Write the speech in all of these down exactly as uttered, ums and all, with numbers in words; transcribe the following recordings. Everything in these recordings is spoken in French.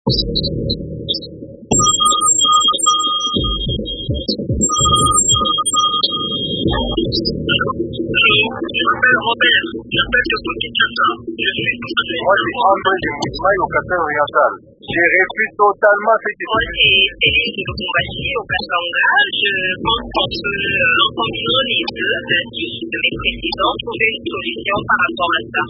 Moi, je suis André de Mousmaï au Cassel oriental. J'ai refusé totalement cette Moi, c'est Céline de Boumbachi au Katanga. Je pense que l'ensemble des deux de mes présidents trouver une solution par rapport à ça.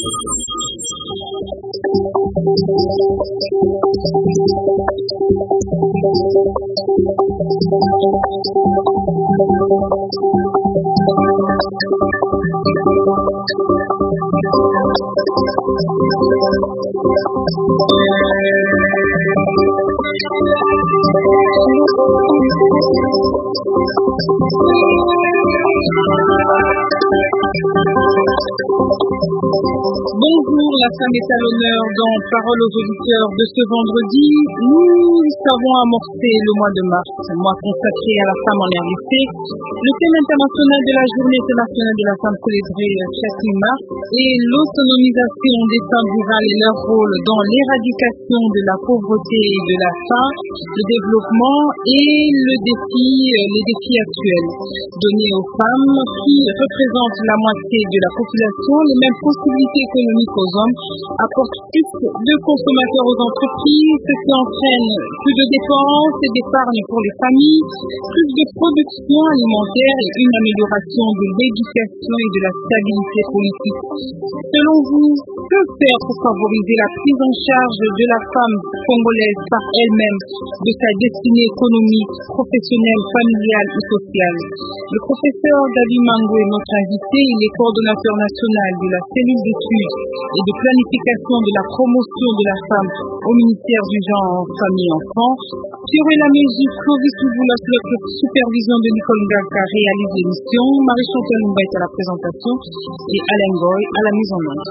Bonjour, la femme est à l'honneur dans Parole aux auditeurs de ce vendredi. Nous avons amorcé le mois de mars, mois consacré à la femme en R D C. Le thème international de la journée internationale de la femme célébré chaque huit mars est l'autonomisation des femmes rurales et leur rôle dans l'éradication de la pauvreté et de la faim, le développement et le défi, les défis actuels. Donner aux femmes qui représentent la moitié de la population les mêmes possibilités économiques aux hommes apporte plus de consommateurs aux entreprises, ce qui entraîne plus de dépenses et d'épargne pour les familles, plus de production alimentaire et une amélioration de l'éducation et de la stabilité politique. Selon vous, que faire pour favoriser la prise en charge de la femme congolaise par elle-même, de sa destinée économique, professionnelle, familiale ou sociale? Le professeur David Mango est notre invité. Il est coordonnateur national de la cellule d'études et de planification de la promotion de la femme au ministère du genre, famille et enfants. Thierry Laméji, Clovis Touboula, la supervision de Nicole Ngaka réalise l'émission. Marie-Chantal Lumba est à la présentation et Alain Goy à la mise en œuvre.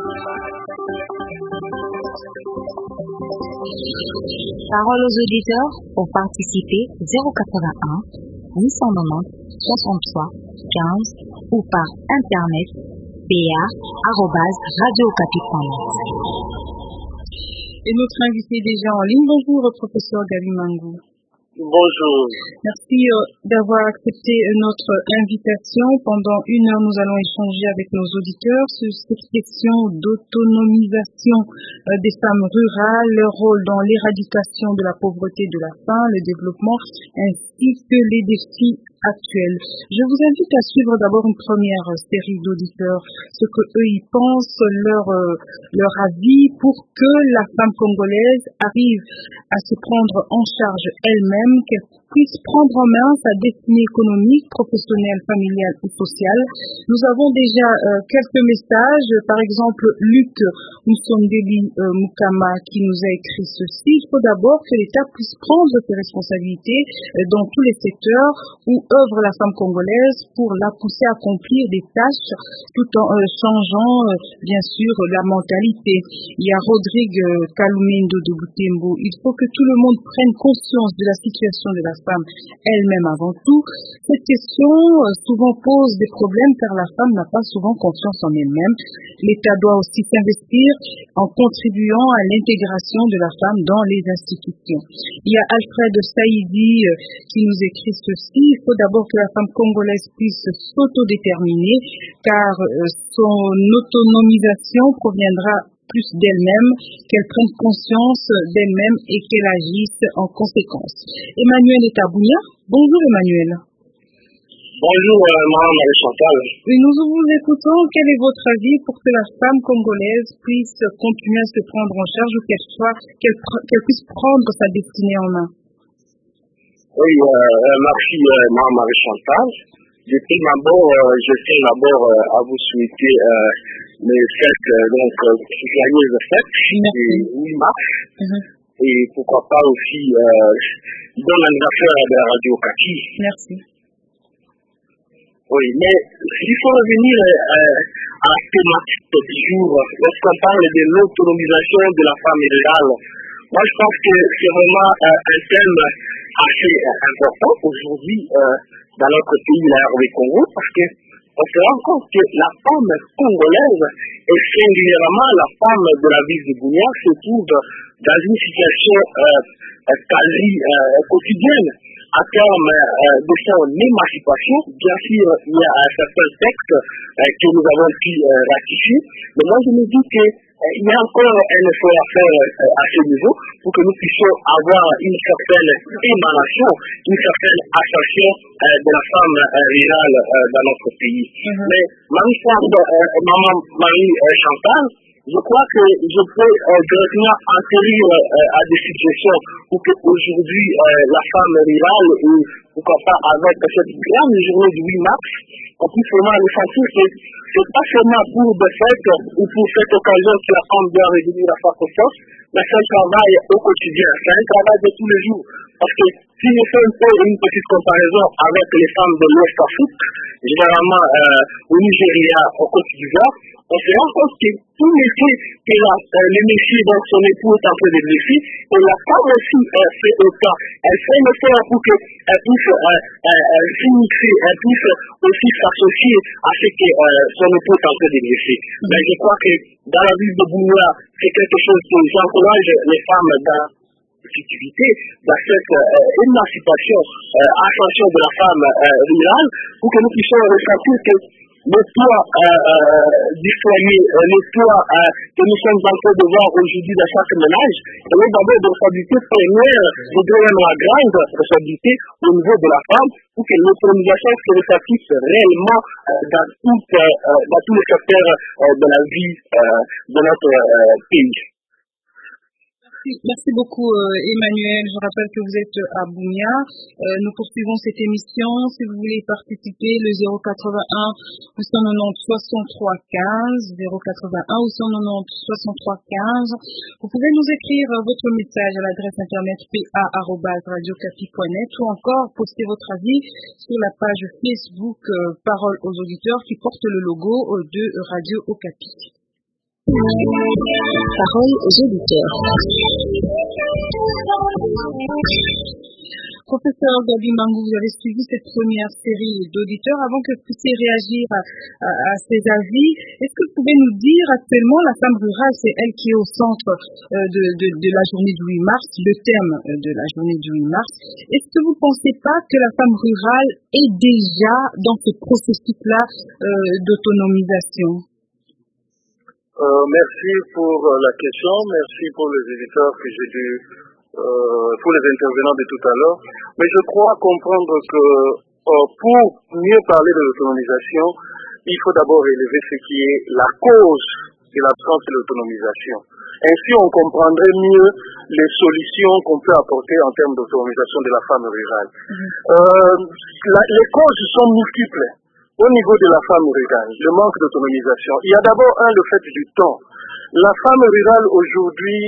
Parole aux auditeurs pour participer zéro quatre-vingt-un huit cent quatre-vingt-dix soixante-trois quinze ou par internet b a arobase radio okapi point net. Et notre invité est déjà en ligne. Bonjour, professeur David Mango. Bonjour. Merci euh, d'avoir accepté notre invitation. Pendant une heure, nous allons échanger avec nos auditeurs sur cette question d'autonomisation euh, des femmes rurales, leur rôle dans l'éradication de la pauvreté, de la faim, le développement, ainsi que les défis actuels. Je vous invite à suivre d'abord une première série d'auditeurs, ce que eux y pensent, leur euh, leur avis pour que la femme congolaise arrive à se prendre en charge elle-même, qu'elle puisse prendre en main sa destinée économique, professionnelle, familiale ou sociale. Nous avons déjà euh, quelques messages, par exemple Luc Moussondeli euh, Moukama qui nous a écrit ceci. Il faut d'abord que l'État puisse prendre ses responsabilités euh, dans tous les secteurs où œuvre la femme congolaise pour la pousser à accomplir des tâches tout en euh, changeant euh, bien sûr la mentalité. Il y a Rodrigue euh, Kalumendo de Butembo. Il faut que tout le monde prenne conscience de la situation de la femme elle-même avant tout. Cette question euh, souvent pose des problèmes car la femme n'a pas souvent confiance en elle-même. L'État doit aussi s'investir en contribuant à l'intégration de la femme dans les institutions. Il y a Alfred Saïdi euh, qui nous écrit ceci. Il faut d'abord que la femme congolaise puisse s'autodéterminer car euh, son autonomisation proviendra plus d'elle-même, qu'elle prenne conscience d'elle-même et qu'elle agisse en conséquence. Emmanuel est à Bounia. Bonjour Emmanuel. Bonjour euh, Madame Marie-Chantal. Oui, nous vous écoutons. Quel est votre avis pour que la femme congolaise puisse continuer à se prendre en charge ou qu'elle soit, qu'elle, pr- qu'elle puisse prendre sa destinée en main? Oui, euh, merci euh, Madame Marie-Chantal. Depuis d'abord, euh, je tiens d'abord euh, à vous souhaiter euh, les fêtes, euh, donc, euh, joyeuses fêtes du huit mars. Mm-hmm. Et pourquoi pas aussi, euh, bon anniversaire de la Radio Okapi. Merci. Oui, mais il faut revenir euh, à la thématique du jour, lorsqu'on parle de l'autonomisation de la femme rurale. Moi, je pense que c'est vraiment euh, un thème assez euh, important aujourd'hui euh, dans notre pays, la R D Congo, parce que on se rend compte que la femme congolaise, et singulièrement la femme de la ville de Bunia, se trouve dans une situation euh, quasi euh, quotidienne à terme euh, de son émancipation. Bien sûr, il y a un certain texte euh, que nous avons pu euh, ratifier, mais moi je me dis que euh, il y a encore un effort à faire euh, à ce niveau pour que nous puissions avoir une certaine émanation, une certaine ascension euh, de la femme euh, rurale euh, dans notre pays. Mm-hmm. Mais Marie-Chantal, euh, maman Marie-Chantal, je crois que je peux euh, directement enquérir euh, à des situations pour qu'aujourd'hui euh, la femme rurale, et pourquoi pas avec cette grande journée du huit mars, on puisse vraiment le sentir que c'est pas seulement pour des fêtes ou pour cette occasion que la femme doit revenir à sa force, mais c'est un travail au quotidien, c'est un travail de tous les jours. Parce que si je fais un peu une petite comparaison avec les femmes de l'Ouest Afrique, généralement euh, au Nigeria, au Côte d'Ivoire, on se rend compte que tout métier que la, euh, le monsieur dans son époux est en train d'exercer, et la femme aussi euh, fait autant. Elle fait un effort pour qu'elle puisse euh, euh, s'initier, elle puisse aussi s'associer à ce que euh, son époux est en train d'exercer. Mm-hmm. Mais je crois que dans la ville de Bunia, c'est quelque chose que j'encourage les femmes dans l'activité, dans cette euh, émancipation, euh, ascension de la femme euh, rurale, pour que nous puissions ressentir que le toit euh, euh, du foyer, euh, le toit euh, que nous sommes en train de voir aujourd'hui dans chaque ménage, c'est d'abord de responsabilité première, je dirais la grande responsabilité au niveau de la femme, pour que l'autonomisation se répartisse réellement euh, dans, toute, euh, dans tous les secteurs euh, de la vie euh, de notre euh, pays. Merci beaucoup euh, Emmanuel. Je rappelle que vous êtes à Bunia. Euh, nous poursuivons cette émission. Si vous voulez participer, le zéro quatre-vingt-un huit cent quatre-vingt-dix soixante-trois quinze, zéro quatre-vingt-un huit cent quatre-vingt-dix soixante-trois quinze. Vous pouvez nous écrire votre message à l'adresse internet p a arobase radio capi point net ou encore poster votre avis sur la page Facebook euh, Parole aux auditeurs qui porte le logo de Radio Okapi. Parole aux auditeurs. Professeur Gabi Mangou, vous avez suivi cette première série d'auditeurs. Avant que vous puissiez réagir à, à, à ces avis, est-ce que vous pouvez nous dire actuellement, la femme rurale, c'est elle qui est au centre euh, de, de, de la journée du huit mars, le thème de la journée du huit mars. Est-ce que vous ne pensez pas que la femme rurale est déjà dans ce processus-là euh, d'autonomisation? Euh, merci pour euh, la question, merci pour les éditeurs que j'ai dû, euh, pour les intervenants de tout à l'heure. Mais je crois comprendre que euh, pour mieux parler de l'autonomisation, il faut d'abord élever ce qui est la cause de l'absence de l'autonomisation. Ainsi, on comprendrait mieux les solutions qu'on peut apporter en termes d'autonomisation de la femme rurale. Mmh. Euh, la, les causes sont multiples. Au niveau de la femme rurale, le manque d'autonomisation, il y a d'abord un, le fait du temps. La femme rurale aujourd'hui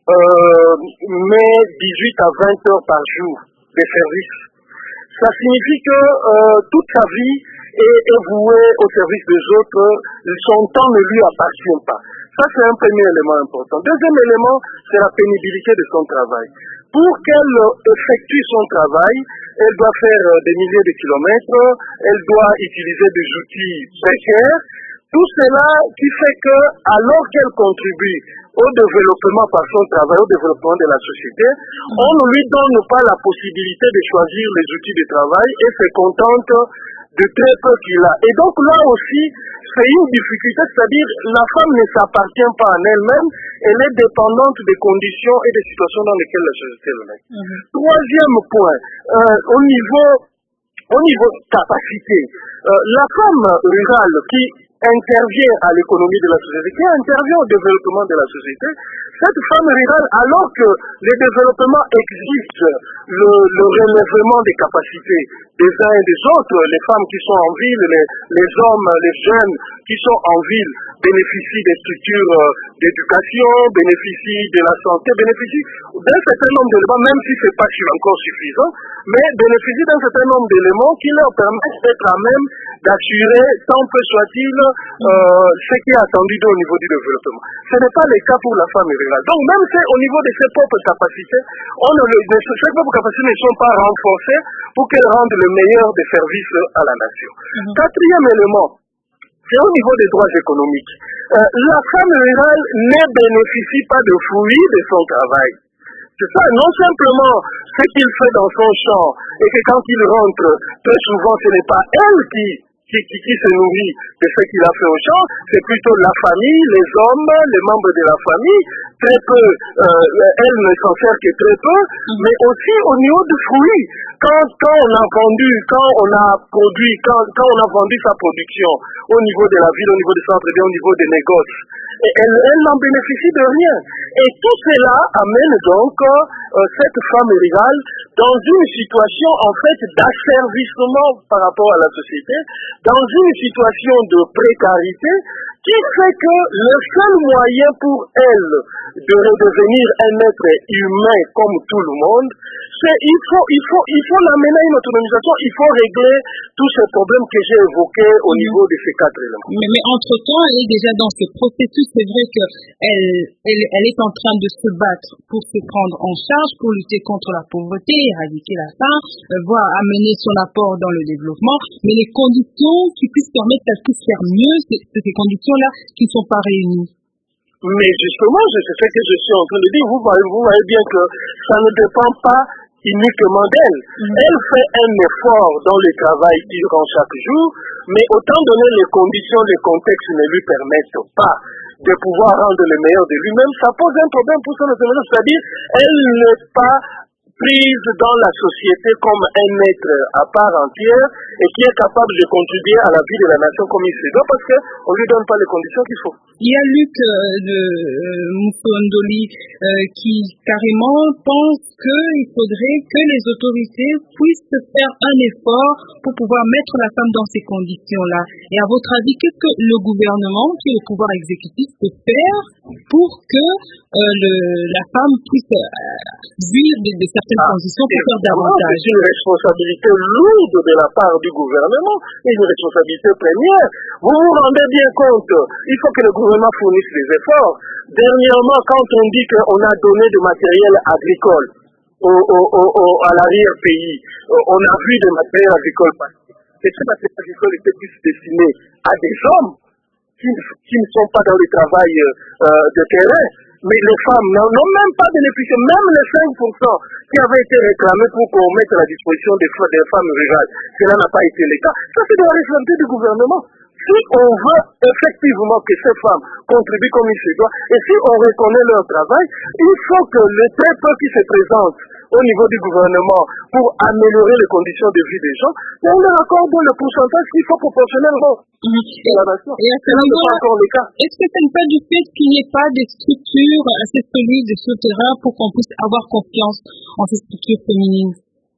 euh, met dix-huit à vingt heures par jour de service. Ça signifie que euh, toute sa vie est, est vouée au service des autres, son temps ne lui appartient pas. Ça, c'est un premier élément important. Deuxième élément, c'est la pénibilité de son travail. Pour qu'elle effectue son travail, elle doit faire des milliers de kilomètres, elle doit utiliser des outils précaires. Tout cela qui fait que, alors qu'elle contribue au développement par son travail, au développement de la société, on ne lui donne pas la possibilité de choisir les outils de travail et se contente de très peu qu'il a. Et donc là aussi, c'est une difficulté, c'est-à-dire la femme ne s'appartient pas en elle-même, elle est dépendante des conditions et des situations dans lesquelles la société le met. Mm-hmm. Troisième point, euh, au niveau au niveau capacité, euh, la femme rurale qui intervient à l'économie de la société, qui intervient au développement de la société, cette femme rurale, alors que le développement existe, le, le relèvement des capacités des uns et des autres, les femmes qui sont en ville, les, les hommes, les jeunes qui sont en ville, bénéficient des structures euh, d'éducation, bénéficient de la santé, bénéficient d'un certain nombre d'éléments, même si ce n'est pas encore suffisant, mais bénéficient d'un certain nombre d'éléments qui leur permettent d'être à même d'assurer, tant peu soit-il, euh, ce qui est attendu au niveau du développement. Ce n'est pas le cas pour la femme rurale. Donc même si au niveau de ses propres capacités, on ne le, de ses propres capacités ne sont pas renforcées pour qu'elles rendent le meilleur des services à la nation. Mm-hmm. Quatrième élément, c'est au niveau des droits économiques. Euh, la femme rurale ne bénéficie pas de fruits de son travail. C'est ça, non simplement ce qu'il fait dans son champ, et que quand il rentre, très souvent ce n'est pas elle qui, qui, qui, qui se nourrit de ce qu'il a fait au champ, c'est plutôt la famille, les hommes, les membres de la famille, très peu, euh, elle ne s'en sert que très peu, mais aussi au niveau du fruit. Quand, quand on a vendu, quand on a produit, quand, quand on a vendu sa production au niveau de la ville, au niveau du centre-ville, au niveau des négoces, et elle, elle n'en bénéficie de rien. Et tout cela amène donc euh, cette femme rurale dans une situation en fait d'asservissement par rapport à la société, dans une situation de précarité qui fait que le seul moyen pour elle de redevenir un être humain comme tout le monde, c'est il faut, il faut, il faut l'amener à une autonomisation, il faut régler tous ces problèmes que j'ai évoqués au niveau de ces quatre éléments. Mais, mais entre-temps, elle est déjà dans ce processus. C'est vrai qu'elle elle, elle est en train de se battre pour se prendre en charge, pour lutter contre la pauvreté, éradiquer la faim, euh, voire amener son apport dans le développement. Mais les conditions qui puissent permettre qu'elle puisse faire mieux, c'est ces conditions-là qui ne sont pas réunies. Mais justement, c'est ce que je suis en train de dire. Vous voyez, vous voyez bien que ça ne dépend pas uniquement d'elle. Mm-hmm. Elle fait un effort dans le travail qu'il rend chaque jour, mais autant donné les conditions, les contextes ne lui permettent pas de pouvoir rendre le meilleur de lui-même, ça pose un problème pour son autonomie. C'est-à-dire, elle n'est pas prise dans la société comme un être à part entière et qui est capable de contribuer à la vie de la nation comme il se doit parce qu'on ne lui donne pas les conditions qu'il faut. Il y a Luc euh, de euh, Moussondoli euh, qui carrément pense qu'il faudrait que les autorités puissent faire un effort pour pouvoir mettre la femme dans ces conditions-là. Et à votre avis, qu'est-ce que le gouvernement, qui est le pouvoir exécutif, peut faire pour que euh, le, la femme puisse euh, vivre de, de certaines ah, conditions pour faire davantage? C'est une responsabilité lourde de la part du gouvernement, une responsabilité première. Vous vous rendez bien compte, il faut que le gouvernement fournisse des efforts. Dernièrement, quand on dit qu'on a donné du matériel agricole au, au, au, au, à l'arrière-pays, on a vu des matériels agricoles passer. Et ce matériel agricole était plus destiné à des hommes qui, qui ne sont pas dans le travail euh, de terrain. Mais les femmes n'ont même pas bénéficié, même les cinq pour cent qui avaient été réclamés pour qu'on mette à la disposition des, des femmes rurales. Cela n'a pas été le cas. Ça, c'est de la responsabilité du gouvernement. Si on veut effectivement que ces femmes contribuent comme il se doit, et si on reconnaît leur travail, il faut que les très peu qui se présentent au niveau du gouvernement pour améliorer les conditions de vie des gens, on leur accorde le pourcentage qu'il faut proportionnellement. Mmh. Et, et à ce niveau-là, est-ce que ce n'est pas du fait qu'il n'y ait pas des structures assez solides sur le terrain pour qu'on puisse avoir confiance en ces structures féminines?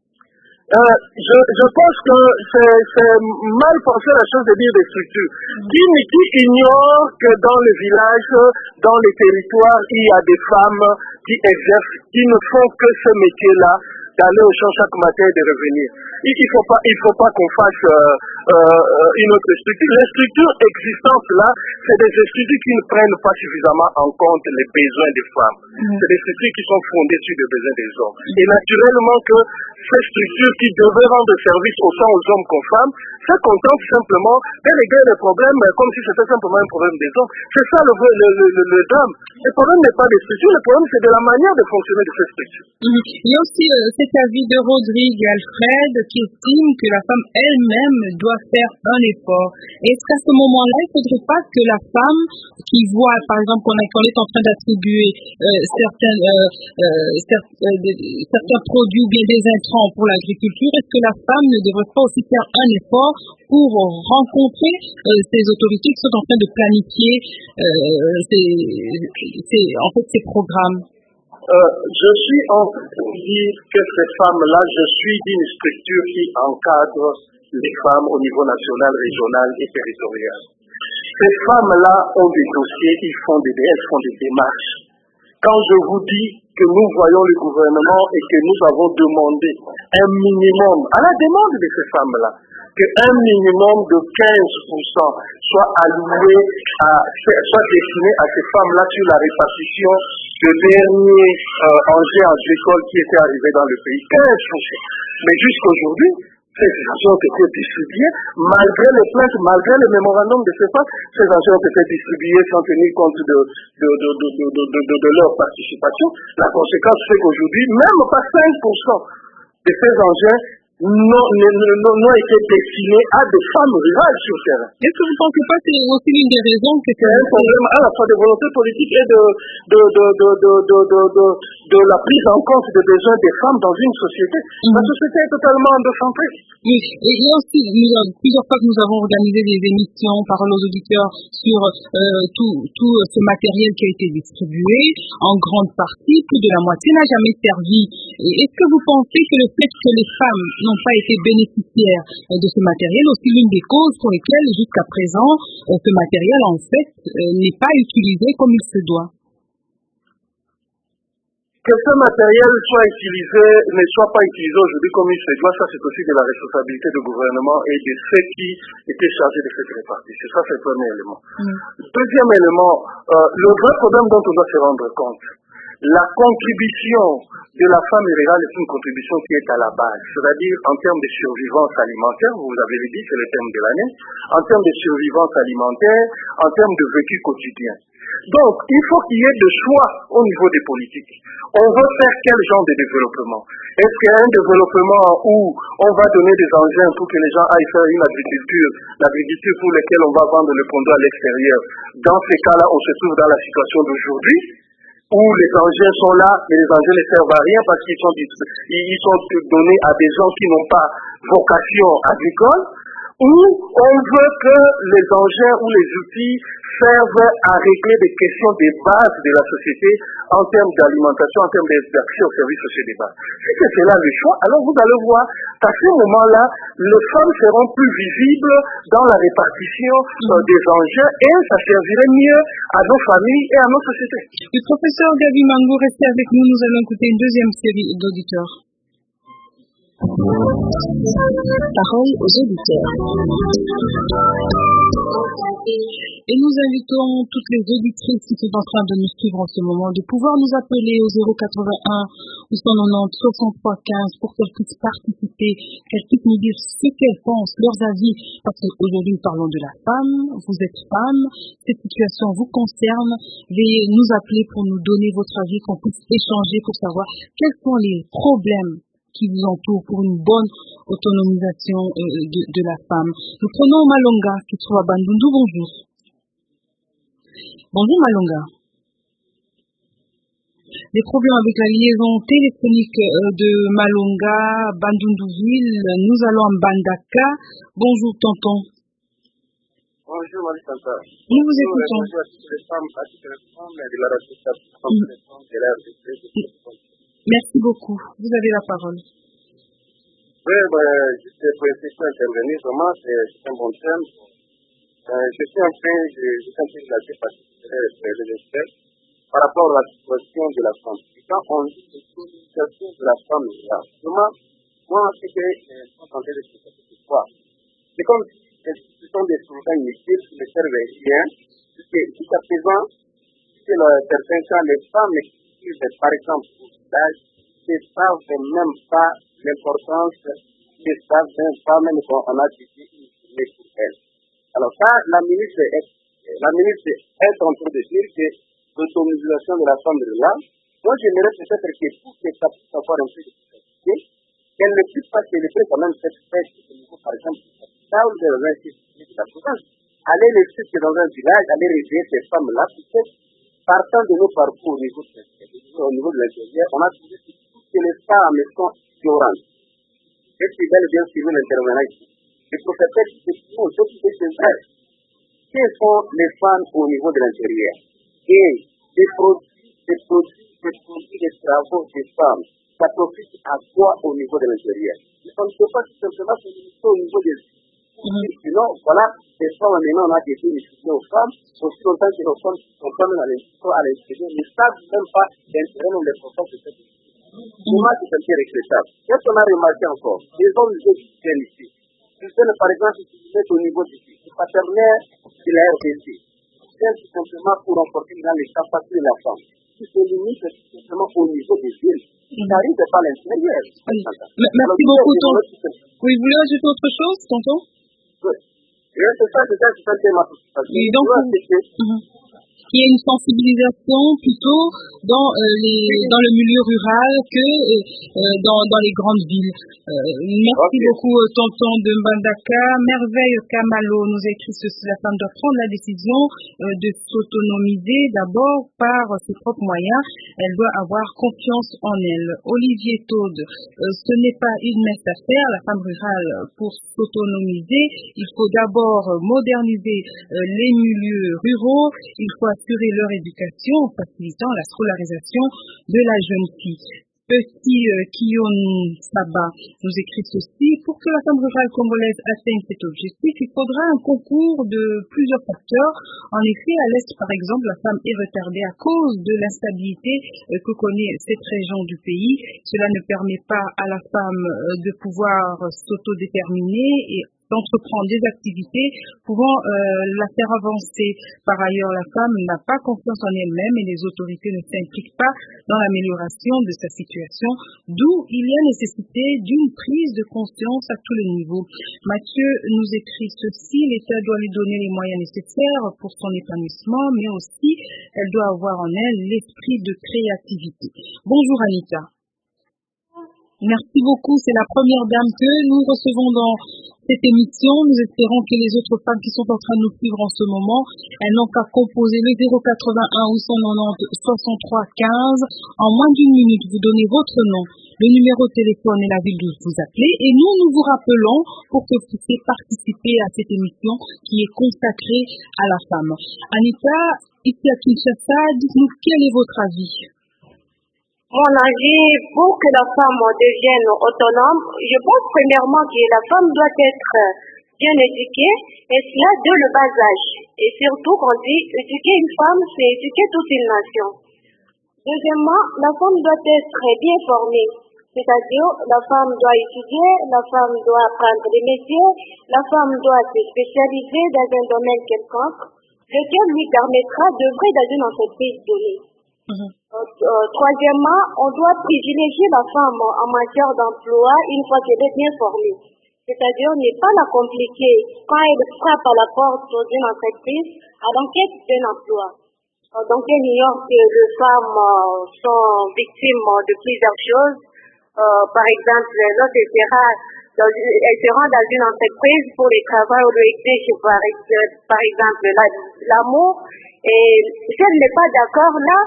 Euh, je, je pense que c'est, c'est mal pensé la chose de dire des structures. Mmh. Qui, qui ignore que dans les villages, dans les territoires, il y a des femmes qui exercent, qui ne font que ce métier-là, d'aller au champ chaque matin et de revenir. Il ne faut pas, il faut pas qu'on fasse euh, euh, une autre structure. Les structures existantes là, c'est des structures qui ne prennent pas suffisamment en compte les besoins des femmes. Mmh. C'est des structures qui sont fondées sur les besoins des hommes. Mmh. Et naturellement que ces structures qui devaient rendre service autant aux hommes qu'aux femmes se contentent simplement de régler les problèmes comme si c'était simplement un problème des hommes. C'est ça le, le, le, le, le drame. Le problème n'est pas des structures, le problème c'est de la manière de fonctionner de ces structures. Mmh. Il y a aussi euh, cet avis de Rodrigue et Alfred qui estime que la femme elle-même doit faire un effort. Est-ce qu'à ce moment-là, il ne faudrait pas que la femme qui voit, par exemple, qu'on, a, qu'on est en train d'attribuer euh, certains, euh, euh, certes, euh, de, certains produits ou bien des intrants pour l'agriculture, est-ce que la femme ne devrait pas aussi faire un effort pour rencontrer euh, ces autorités qui sont en train de planifier euh, ces, ces, en fait, ces programmes? Euh, je suis en train de dire que ces femmes-là, je suis d'une structure qui encadre les femmes au niveau national, régional et territorial. Ces femmes-là ont des dossiers, ils font des, elles font des démarches. Quand je vous dis que nous voyons le gouvernement et que nous avons demandé un minimum, à la demande de ces femmes-là, qu'un minimum de quinze pour cent soit alloué, à, soit destiné à ces femmes-là sur la répartition de derniers euh, engins agricoles qui étaient arrivés dans le pays. quinze pour cent. Mais jusqu'aujourd'hui, Ces engins ont été distribués, malgré les plaintes, malgré le mémorandum de ces femmes, ces engins ont été distribués sans tenir compte de, de, de, de, de, de, de, de, de leur participation. La conséquence, c'est qu'aujourd'hui, même pas cinq pour cent de ces engins n'ont été destinés à des femmes rurales sur terrain. Est-ce que vous ne pensez pas que c'est aussi l'une des raisons que c'est un problème à la fois de volonté politique et de, de, de, de, de, de, de, de, de la prise en compte des besoins des femmes dans une société. Mm-hmm. La société est totalement endocentrée. Oui, et il y a aussi nous, plusieurs fois que nous avons organisé des émissions, parole aux auditeurs, sur euh, tout, tout ce matériel qui a été distribué, en grande partie, plus de la moitié n'a jamais servi. Et est-ce que vous pensez que le fait que les femmes n'ont pas été bénéficiaires de ce matériel, aussi l'une des causes pour lesquelles jusqu'à présent ce matériel en fait n'est pas utilisé comme il se doit? Que ce matériel soit utilisé, ne soit pas utilisé aujourd'hui comme il se doit, ça c'est aussi de la responsabilité du gouvernement et de ceux qui étaient chargés de cette répartition. Ça c'est le premier élément. Mm. Deuxième élément, euh, le vrai problème dont on doit se rendre compte, la contribution de la femme rurale est une contribution qui est à la base, c'est-à-dire en termes de survivance alimentaire, vous avez dit, c'est le thème de l'année, en termes de survivance alimentaire, en termes de vécu quotidien. Donc, il faut qu'il y ait de choix au niveau des politiques. On veut faire quel genre de développement? Est-ce qu'il y a un développement où on va donner des engins pour que les gens aillent faire une agriculture, l'agriculture pour laquelle on va vendre le conduit à l'extérieur? Dans ces cas-là, on se trouve dans la situation d'aujourd'hui, où les engins sont là, mais les engins ne servent à rien parce qu'ils sont, ils sont donnés à des gens qui n'ont pas vocation agricole, ou on veut que les engins ou les outils servent à régler des questions des bases de la société en termes d'alimentation, en termes d'accès aux services sociaux des bases. Si c'est là le choix, alors vous allez voir qu'à ce moment-là, les femmes seront plus visibles dans la répartition euh, des engins et ça servirait mieux à nos familles et à nos sociétés. Le professeur Gaby Mango, restez avec nous, nous allons écouter une deuxième série d'auditeurs. Parole aux auditeurs. Et nous invitons toutes les auditrices qui sont en train de nous suivre en ce moment de pouvoir nous appeler au zéro quatre-vingt-un huit cent quatre-vingt-dix soixante-trois quinze pour qu'elles puissent participer, qu'elles puissent nous dire ce qu'elles pensent, leurs avis, parce qu'aujourd'hui nous parlons de la femme, vous êtes femme, cette situation vous concerne, veuillez nous appeler pour nous donner votre avis, qu'on puisse échanger pour savoir quels sont les problèmes qui vous entourent pour une bonne autonomisation euh, de, de la femme. Nous prenons Malonga qui se trouve à Bandundu. Bonjour. Bonjour Malonga. Des problèmes avec la liaison téléphonique de Malonga, Bandundu-ville. Nous allons à Mbandaka. Bonjour tonton. Bonjour Marie-Santa. Nous vous écoutons. Bonjour à toutes les femmes, à toutes les femmes de la responsabilité de l'air de Merci beaucoup. Vous avez la parole. Oui, ben, juste pour essayer d'intervenir, vraiment, c'est un bon thème. Euh, je suis en train de, je suis en train de la départir les experts par rapport à la situation de la femme. Et quand on dit que la situation de la femme est là, vraiment, moi, ce que je suis en train de dire, c'est quoi? C'est comme si ce sont des slogans inutiles qui ne servent à rien, puisque jusqu'à présent, c'est certains cas, les femmes qui, par exemple, ne savent même pas l'importance, ne savent même pas même qu'on a décidé une journée pour elle. Alors ça, la ministre est, la ministre est en train de dire que l'autonomisation de la femme rurale, moi j'aimerais peut-être que pour que ça puisse avoir un peu de difficulté, qu'elle ne puisse pas célébrer quand même cette fête au niveau, par exemple, ça ou dans un site de la province. Aller les sites dans un village, aller réveiller ces femmes-là, peut-être partant de nos parcours au niveau de, au niveau de l'intérieur, on a trouvé que les femmes sont ignorantes. Et c'est bel et bien suivi l'intervenant ici. Le prophète dit que nous, ce qui est vrai, quelles sont les femmes au niveau de l'intérieur? Et les produits, les produits, les produits, les travaux des femmes, ça profite à quoi au niveau de l'intérieur? On ne peut pas tout simplement se limiter au niveau des Mmh. Sinon, voilà, les femmes, maintenant, on a des décisions aux femmes, aussi longtemps que nos femmes sont quand même à l'extérieur, ne savent même pas l'intérêt ou l'importance de cette décision. Comment c'est un peu regrettable. Qu'est-ce qu'on a remarqué encore? Les hommes qui viennent ici. Ils viennent, par exemple, utiliser au niveau du paternel de la R D C. Ils viennent tout simplement pour renforcer dans les capacités de la femme. Qui se limite tout simplement au niveau des villes. qui arrivent par l'intérieur. Oui. Merci beaucoup, tonton. Oui, vous voulez ajouter autre chose, tonton? Oui. C'est ça, c'est ça, c'est ça, c'est ma participation. Et donc, il y a une sensibilisation plutôt dans, euh, les, dans le milieu rural que euh, dans, dans les grandes villes. Euh, merci okay. beaucoup, euh, tonton de Mbandaka. Merveille Kamalo nous a écrit ceci: la femme doit prendre la décision euh, de s'autonomiser d'abord par ses propres moyens. Elle doit avoir confiance en elle. Olivier Taude, euh, ce n'est pas une mince affaire, la femme rurale, pour s'autonomiser. Il faut d'abord moderniser euh, les milieux ruraux. Il faut assurer leur éducation en facilitant la scolarisation de la jeune fille. Petit euh, Kiyon Saba nous écrit ceci: pour que la femme rurale congolaise atteigne cet objectif, il faudra un concours de plusieurs facteurs. En effet, à l'Est, par exemple, la femme est retardée à cause de l'instabilité euh, que connaît cette région du pays. Cela ne permet pas à la femme euh, de pouvoir s'autodéterminer et d'entreprendre des activités pouvant euh, la faire avancer. Par ailleurs, la femme n'a pas confiance en elle-même et les autorités ne s'impliquent pas dans l'amélioration de sa situation, d'où il y a nécessité d'une prise de conscience à tous les niveaux. Mathieu nous écrit ceci: l'État doit lui donner les moyens nécessaires pour son épanouissement, mais aussi elle doit avoir en elle l'esprit de créativité. Bonjour Anita. Merci beaucoup, c'est la première dame que nous recevons dans cette émission. Nous espérons que les autres femmes qui sont en train de nous suivre en ce moment, elles n'ont qu'à composer le zéro quatre-vingt-un huit cent quatre-vingt-dix soixante-trois quinze. En moins d'une minute, vous donnez votre nom, le numéro de téléphone et la ville d'où vous appelez, et nous, nous vous rappelons pour que vous puissiez participer à cette émission qui est consacrée à la femme. Anita, ici à Kinshasa, dites-nous quel est votre avis? Mon avis, pour que la femme devienne autonome, je pense premièrement que la femme doit être bien éduquée, et cela dès le bas âge. Et surtout, quand on dit éduquer une femme, c'est éduquer toute une nation. Deuxièmement, la femme doit être bien formée. C'est-à-dire, la femme doit étudier, la femme doit apprendre des métiers, la femme doit se spécialiser dans un domaine quelconque, lequel lui permettra d'œuvrer dans une entreprise donnée. Mmh. Euh, euh, troisièmement, on doit privilégier la femme en matière d'emploi une fois qu'elle est bien formée. C'est-à-dire ne pas la compliquer quand elle frappe à la porte d'une entreprise à l'enquête d'un emploi. Euh, donc elle ignore que les femmes euh, sont victimes de plusieurs choses. Euh, par exemple, l'autre sera dans, elle se rend dans une entreprise pour le travail ou le exige par, par exemple l'amour, et si elle n'est pas d'accord là,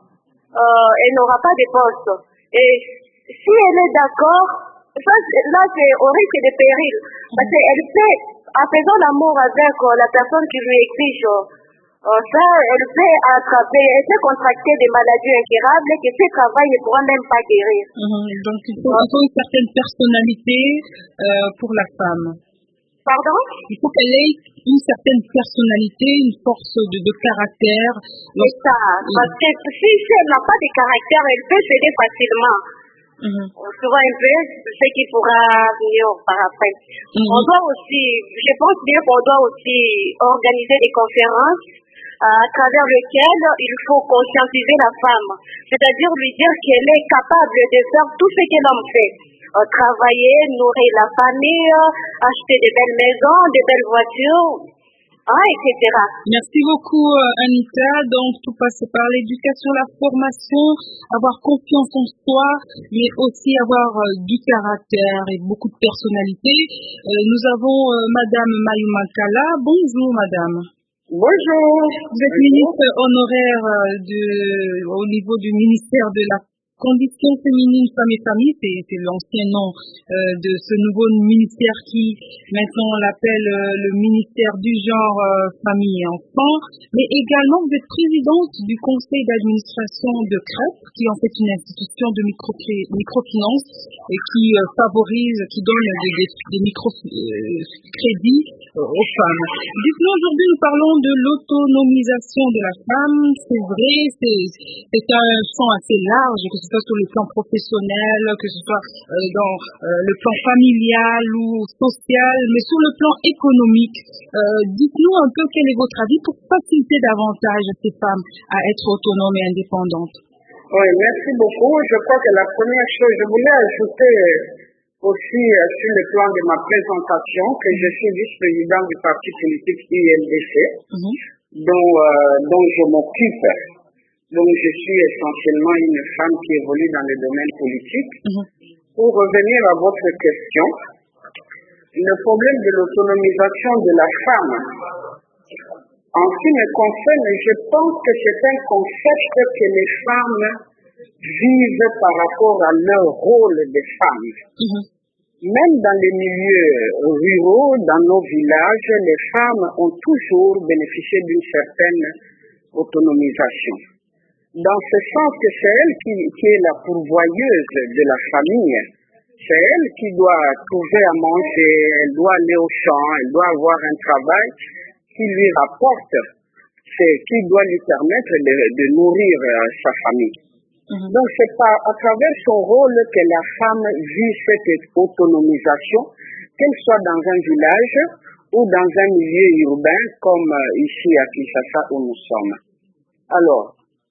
Euh, elle n'aura pas de poste. Et si elle est d'accord, ça, là c'est au risque de péril. Parce qu'elle fait, en faisant l'amour avec euh, la personne qui lui exige euh, ça, elle peut attraper, elle peut contracter des maladies incurables et que ce travail ne pourra même pas guérir. Mmh, donc il faut, il faut une certaine personnalité euh, pour la femme. Pardon? Il faut qu'elle ait une certaine personnalité, une force de, de caractère. C'est ça. Parce que si, si elle n'a pas de caractère, elle peut céder facilement. Mm-hmm. Tu vois un peu ce qui pourra venir par après. Mm-hmm. On doit aussi, je pense bien qu'on doit aussi organiser des conférences à travers lesquelles il faut conscientiser la femme. C'est-à-dire lui dire qu'elle est capable de faire tout ce que l'homme fait. Euh, travailler, nourrir la famille, euh, acheter de belles maisons, de belles voitures, hein, et cetera. Merci beaucoup euh, Anita. Donc tout passe par l'éducation, la formation, avoir confiance en soi, mais aussi avoir euh, du caractère et beaucoup de personnalité. Euh, nous avons euh, Madame Mayumakala. Bonjour Madame. Bonjour. Vous êtes ministre honoraire euh, de, au niveau du ministère de la Condition féminine, femmes et famille, c'est, c'est l'ancien nom euh, de ce nouveau ministère qui, maintenant, on l'appelle euh, le ministère du genre euh, famille et enfants. Mais également, vous êtes présidente du conseil d'administration de C R E P, qui est en fait une institution de micro, microfinance et qui euh, favorise, qui donne des, des, des microcrédits euh, aux femmes. Dites-nous, aujourd'hui, nous parlons de l'autonomisation de la femme. C'est vrai, c'est, c'est un champ assez large, que ce soit sur le plan professionnel, que ce soit euh, dans euh, le plan familial ou social, mais sur le plan économique. Euh, dites-nous un peu quel est votre avis pour faciliter davantage ces femmes à être autonomes et indépendantes. Oui, merci beaucoup. Je crois que la première chose, je voulais ajouter aussi euh, sur le plan de ma présentation que je suis vice-président du parti politique U N D C, mm-hmm. dont, euh, dont je m'occupe. Donc je suis essentiellement une femme qui évolue dans le domaine politique. Mm-hmm. Pour revenir à votre question, le problème de l'autonomisation de la femme, en ce qui me concerne, je pense que c'est un concept que les femmes vivent par rapport à leur rôle de femmes. Mm-hmm. Même dans les milieux ruraux, dans nos villages, les femmes ont toujours bénéficié d'une certaine autonomisation. Dans ce sens que c'est elle qui, qui est la pourvoyeuse de la famille. C'est elle qui doit trouver à manger, elle doit aller au champ, elle doit avoir un travail qui lui rapporte, c'est qui doit lui permettre de, de nourrir euh, sa famille. Mm-hmm. Donc c'est pas à travers son rôle que la femme vit cette autonomisation, qu'elle soit dans un village ou dans un milieu urbain comme euh, ici à Kinshasa où nous sommes. Alors,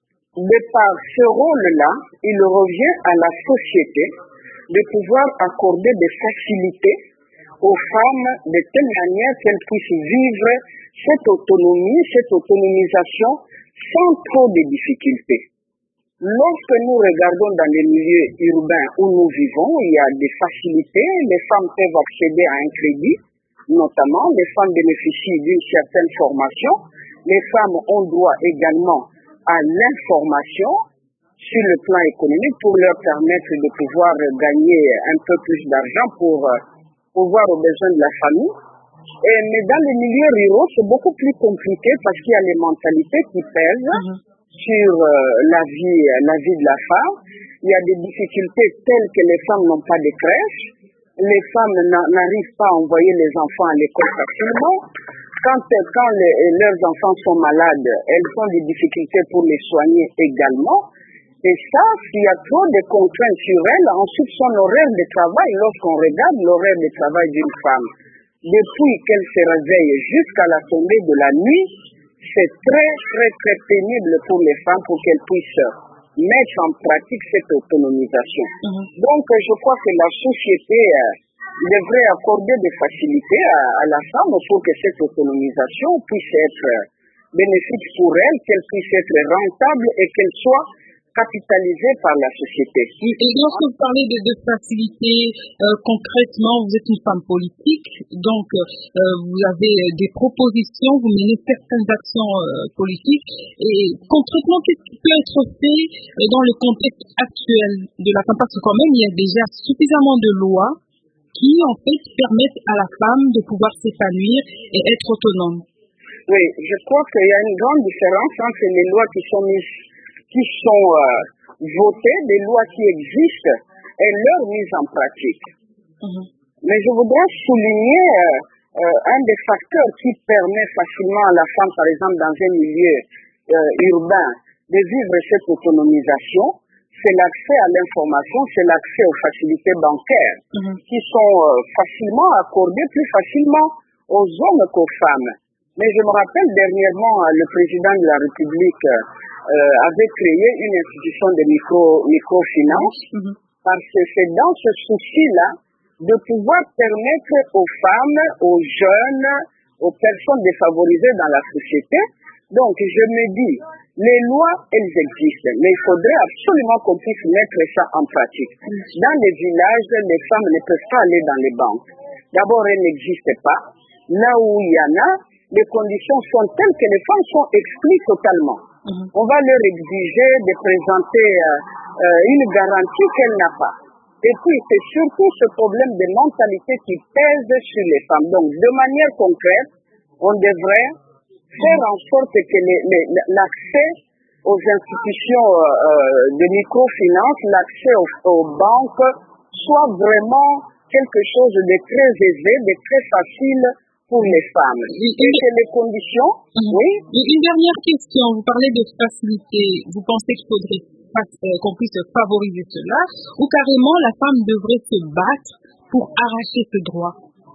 de par ce rôle-là, il revient à la société de pouvoir accorder des facilités aux femmes de telle manière qu'elles puissent vivre cette autonomie, cette autonomisation sans trop de difficultés. Lorsque nous regardons dans les milieux urbains où nous vivons, il y a des facilités, les femmes peuvent accéder à un crédit, notamment les femmes bénéficient d'une certaine formation, les femmes ont droit également à l'information sur le plan économique pour leur permettre de pouvoir gagner un peu plus d'argent pour pouvoir aux besoins de la famille. Et, mais dans les milieux ruraux, c'est beaucoup plus compliqué parce qu'il y a les mentalités qui pèsent mmh. sur euh, la vie, la vie de la femme. Il y a des difficultés telles que les femmes n'ont pas de crèche, les femmes n'arrivent pas à envoyer les enfants à l'école facilement. Quand, quand les, leurs enfants sont malades, elles ont des difficultés pour les soigner également. Et ça, s'il y a trop de contraintes sur elles, ensuite son horaire de travail, lorsqu'on regarde l'horaire de travail d'une femme, depuis qu'elle se réveille jusqu'à la tombée de la nuit, c'est très, très, très pénible pour les femmes pour qu'elles puissent mettre en pratique cette autonomisation. Mm-hmm. Donc, je crois que la société euh, devrait accorder des facilités à, à la femme pour que cette autonomisation puisse être bénéfique pour elle, qu'elle puisse être rentable et qu'elle soit capitalisée par la société. Et lorsque vous parlez de, de facilité, euh, concrètement, vous êtes une femme politique, donc euh, vous avez des propositions, vous menez certaines actions euh, politiques, et concrètement, qu'est-ce qui peut être fait euh, dans le contexte actuel de la femme? Parce que quand même, il y a déjà suffisamment de lois qui, en fait, permettent à la femme de pouvoir s'épanouir et être autonome. Oui, je crois qu'il y a une grande différence entre les lois qui sont mises qui sont euh, votées, des lois qui existent et leur mise en pratique. Mm-hmm. Mais je voudrais souligner euh, euh, un des facteurs qui permet facilement à la femme, par exemple dans un milieu euh, urbain, de vivre cette autonomisation, c'est l'accès à l'information, c'est l'accès aux facilités bancaires mm-hmm. qui sont euh, facilement accordées, plus facilement aux hommes qu'aux femmes. Mais je me rappelle dernièrement, le président de la République euh, avait créé une institution de micro, microfinance mm-hmm. parce que c'est dans ce souci-là de pouvoir permettre aux femmes, aux jeunes, aux personnes défavorisées dans la société. Donc, je me dis, les lois, elles existent, mais il faudrait absolument qu'on puisse mettre ça en pratique. Mm-hmm. Dans les villages, les femmes ne peuvent pas aller dans les banques. D'abord, elles n'existent pas. Là où il y en a, les conditions sont telles que les femmes sont exclues totalement. Mmh. On va leur exiger de présenter euh, euh, une garantie qu'elle n'a pas. Et puis, c'est surtout ce problème de mentalité qui pèse sur les femmes. Donc, de manière concrète, on devrait faire en sorte que les, les, l'accès aux institutions euh, de microfinance, l'accès aux, aux banques, soit vraiment quelque chose de très aisé, de très facile pour les femmes. Et que les conditions, mmh. oui. Une dernière question, vous parlez de facilité, vous pensez qu'il faudrait qu'on puisse favoriser cela, ou carrément la femme devrait se battre pour arracher ce droit?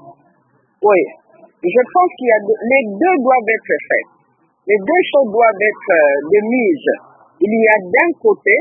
Oui, je pense qu'il y a deux, les deux doivent être faits. Les deux choses doivent être euh, de mise. Il y a d'un côté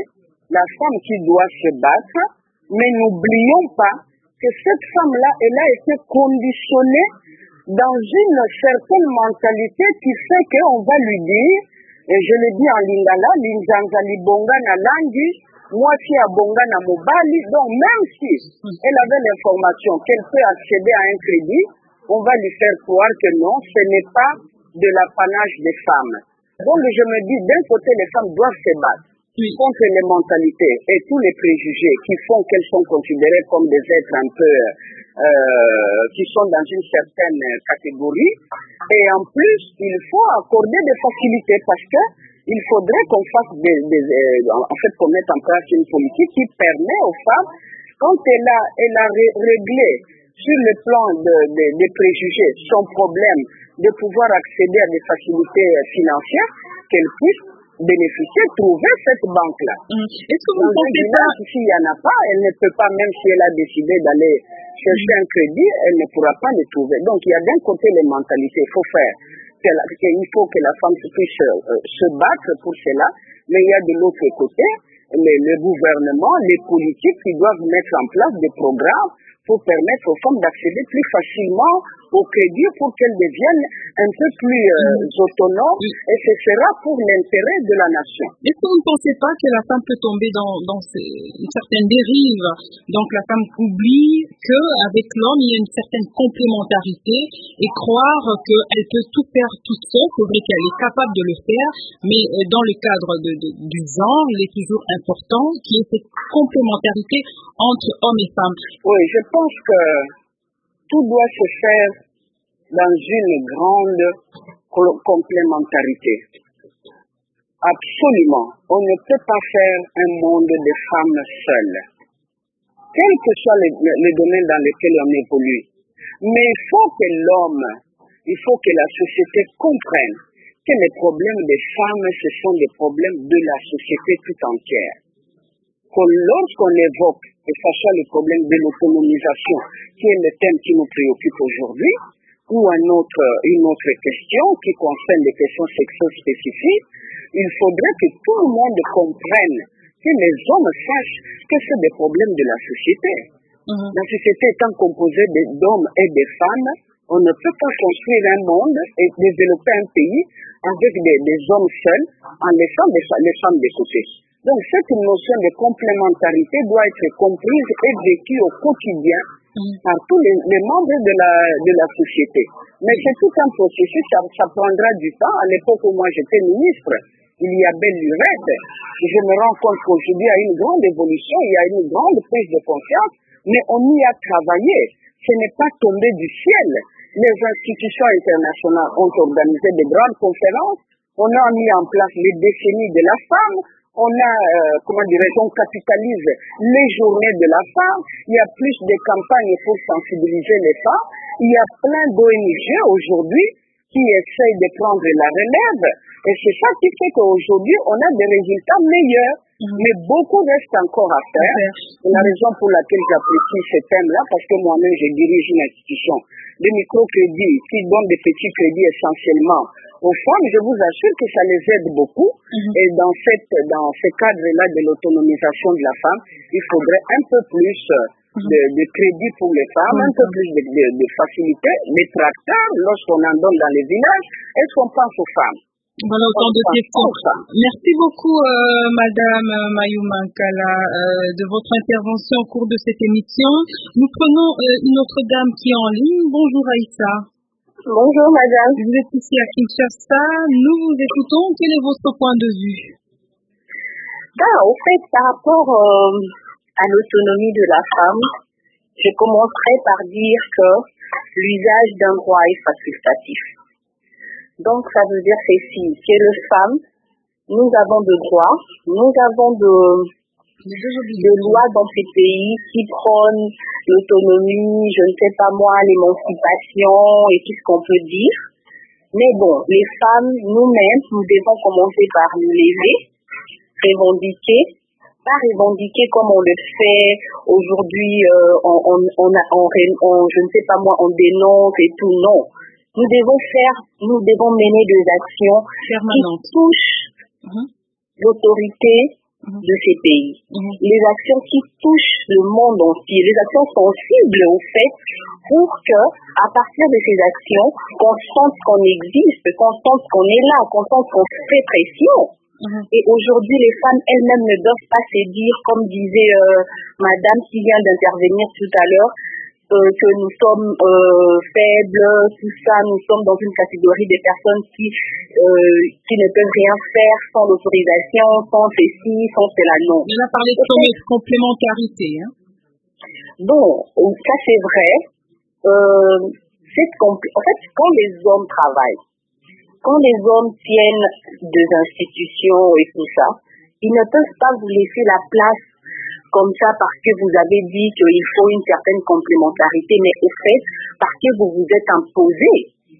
la femme qui doit se battre, mais n'oublions pas que cette femme-là, elle a été conditionnée dans une certaine mentalité qui fait qu'on va lui dire, et je le dis en lingala, l'injanzali bonga na langi, moitié à bonga na mobali, donc même si elle avait l'information qu'elle peut accéder à un crédit, on va lui faire croire que non, ce n'est pas de l'apanage des femmes. Donc je me dis, d'un côté, les femmes doivent se battre contre les mentalités et tous les préjugés qui font qu'elles sont considérées comme des êtres un peu euh, qui sont dans une certaine catégorie. Et en plus, il faut accorder des facilités parce que il faudrait qu'on fasse des, des euh, en fait qu'on mette en place une politique qui permet aux femmes, quand elle a, elle a ré réglé sur le plan de, de, des préjugés son problème de pouvoir accéder à des facilités financières, qu'elle puisse bénéficier, trouver cette banque-là. Mmh. Est-ce que vous Dans pensez ça s'il n'y en a pas, elle ne peut pas, même si elle a décidé d'aller chercher mmh. un crédit, elle ne pourra pas le trouver. Donc il y a d'un côté les mentalités, il faut faire, qu'il faut que la femme puisse euh, se battre pour cela, mais il y a de l'autre côté les, le gouvernement, les politiques qui doivent mettre en place des programmes pour permettre aux femmes d'accéder plus facilement au crédit pour qu'elles deviennent un peu plus euh, autonomes et ce sera pour l'intérêt de la nation. Est-ce que vous ne pensez pas que la femme peut tomber dans, dans ces, une certaine dérive? Donc la femme oublie qu'avec l'homme, il y a une certaine complémentarité et croire qu'elle peut tout faire toute seule. C'est vrai qu'elle est capable de le faire, mais dans le cadre de, de, du genre, il est toujours important qu'il y ait cette complémentarité entre hommes et femmes. Oui, je pense que tout doit se faire dans une grande complémentarité. Absolument. On ne peut pas faire un monde de femmes seules, quel que soit le, le, le domaine dans lequel on évolue. Mais il faut que l'homme, il faut que la société comprenne que les problèmes des femmes, ce sont des problèmes de la société tout entière. Que lorsqu'on évoque, et ça soit le problème de l'autonomisation, qui est le thème qui nous préoccupe aujourd'hui, ou un autre, une autre question qui concerne les questions sexuelles spécifiques, il faudrait que tout le monde comprenne, que les hommes sachent que c'est des problèmes de la société. Mm-hmm. La société étant composée d'hommes et de femmes, on ne peut pas construire un monde et développer un pays avec des, des hommes seuls en laissant les, les femmes de côté. Donc cette notion de complémentarité doit être comprise et vécue au quotidien mmh. par tous les, les membres de la, de la société. Mais c'est tout un processus, ça, ça prendra du temps. À l'époque où moi j'étais ministre, il y a belle lurette. Je me rends compte qu'aujourd'hui il y a une grande évolution, il y a une grande prise de conscience, mais on y a travaillé. Ce n'est pas tombé du ciel. Les institutions internationales ont organisé de grandes conférences, on a mis en place les décennies de la femme, on a, euh, comment dirais-je, on capitalise les journées de la femme, il y a plus de campagnes pour sensibiliser les femmes, il y a plein d'O N G aujourd'hui qui essayent de prendre la relève, et c'est ça qui fait qu'aujourd'hui on a des résultats meilleurs, mmh. mais beaucoup reste encore à faire. C'est mmh. la raison pour laquelle j'apprécie ce thème-là, parce que moi-même je dirige une institution de microcrédits qui donne des petits crédits essentiellement aux femmes. Je vous assure que ça les aide beaucoup. Mmh. Et dans cette, dans ce cadre-là de l'autonomisation de la femme, il faudrait un peu plus mmh. de, de crédits pour les femmes, mmh. un peu plus de, de, de facilité. Les tracteurs, lorsqu'on en donne dans les villages, est-ce qu'on pense aux femmes? Voilà autant de questions. Merci beaucoup, euh, Madame Mayou Mankala, euh, de votre intervention au cours de cette émission. Nous prenons euh, une autre dame qui est en ligne. Bonjour Aïssa. Bonjour Madame. Vous êtes ici à Kinshasa. Nous vous écoutons. Quel est votre point de vue? Ben, au fait, par rapport euh, à l'autonomie de la femme, je commencerai par dire que l'usage d'un droit est facultatif. Donc, ça veut dire ceci, que les femmes, nous avons des droits, nous avons de, de lois dans ces pays qui prônent l'autonomie, je ne sais pas moi, l'émancipation et tout ce qu'on peut dire. Mais bon, les femmes, nous-mêmes, nous devons commencer par nous lever, revendiquer, pas revendiquer comme on le fait aujourd'hui, euh, on, on, on, on, on, je ne sais pas moi, on dénonce et tout, non. Nous devons faire, nous devons mener des actions permanentes qui touchent mmh. l'autorité mm-hmm. de ces pays. Mm-hmm. Les actions qui touchent le monde entier, les actions sensibles au fait, pour que, à partir de ces actions, qu'on sente qu'on existe, qu'on sente qu'on est là, qu'on sente qu'on fait pression. Mm-hmm. Et aujourd'hui, les femmes elles-mêmes ne doivent pas se dire, comme disait euh, madame qui vient d'intervenir tout à l'heure, Euh, que nous sommes euh, faibles, tout ça, nous sommes dans une catégorie de personnes qui euh, qui ne peuvent rien faire sans l'autorisation, sans ceci, sans cela, non. On a parlé de okay. complémentarité. Hein? Bon, ça c'est vrai. Euh, c'est compl- en fait, quand les hommes travaillent, quand les hommes tiennent des institutions et tout ça, ils ne peuvent pas vous laisser la place comme ça parce que vous avez dit qu'il faut une certaine complémentarité, mais au fait, parce que vous vous êtes imposé,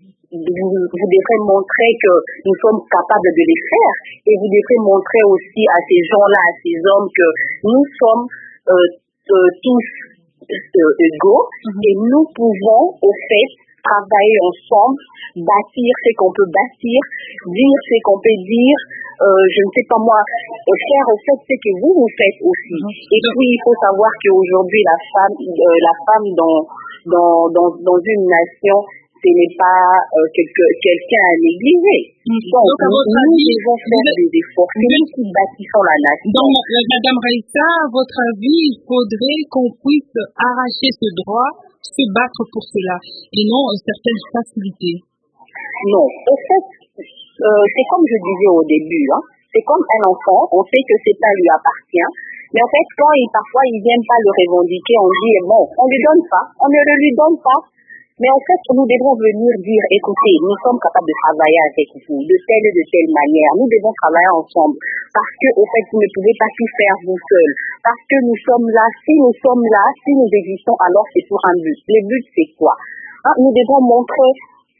vous, vous devrez montrer que nous sommes capables de les faire et vous devrez montrer aussi à ces gens-là, à ces hommes que nous sommes euh, euh, tous euh, égaux mm-hmm. et nous pouvons au fait travailler ensemble, bâtir ce qu'on peut bâtir, dire ce qu'on peut dire, euh, je ne sais pas moi, faire au fait ce que vous vous faites aussi. Mm-hmm. Et puis il faut savoir qu'aujourd'hui la femme, euh, la femme dans, dans, dans, dans une nation, ce n'est pas euh, quelque, quelqu'un à négliger. Mm-hmm. Donc, Donc nous, nous avis, devons faire vous... des efforts. C'est nous qui bâtissons la nation. Donc, Madame Raïssa, à votre avis, il faudrait qu'on puisse arracher ce droit, se battre pour cela, et non euh, certaines facilités. Non, au fait, euh, c'est comme je disais au début, hein, c'est comme un enfant, on sait que c'est pas lui appartient, mais en fait, quand il, parfois ils viennent pas le revendiquer, on dit, bon, on lui donne pas, on ne le lui donne pas, mais en fait, nous devons venir dire, écoutez, nous sommes capables de travailler avec vous, de telle et de telle manière, nous devons travailler ensemble, parce que, au fait, vous ne pouvez pas tout faire vous seul, parce que nous sommes là, si nous sommes là, si nous existons, alors c'est pour un but. Le but, c'est quoi? Hein, nous devons montrer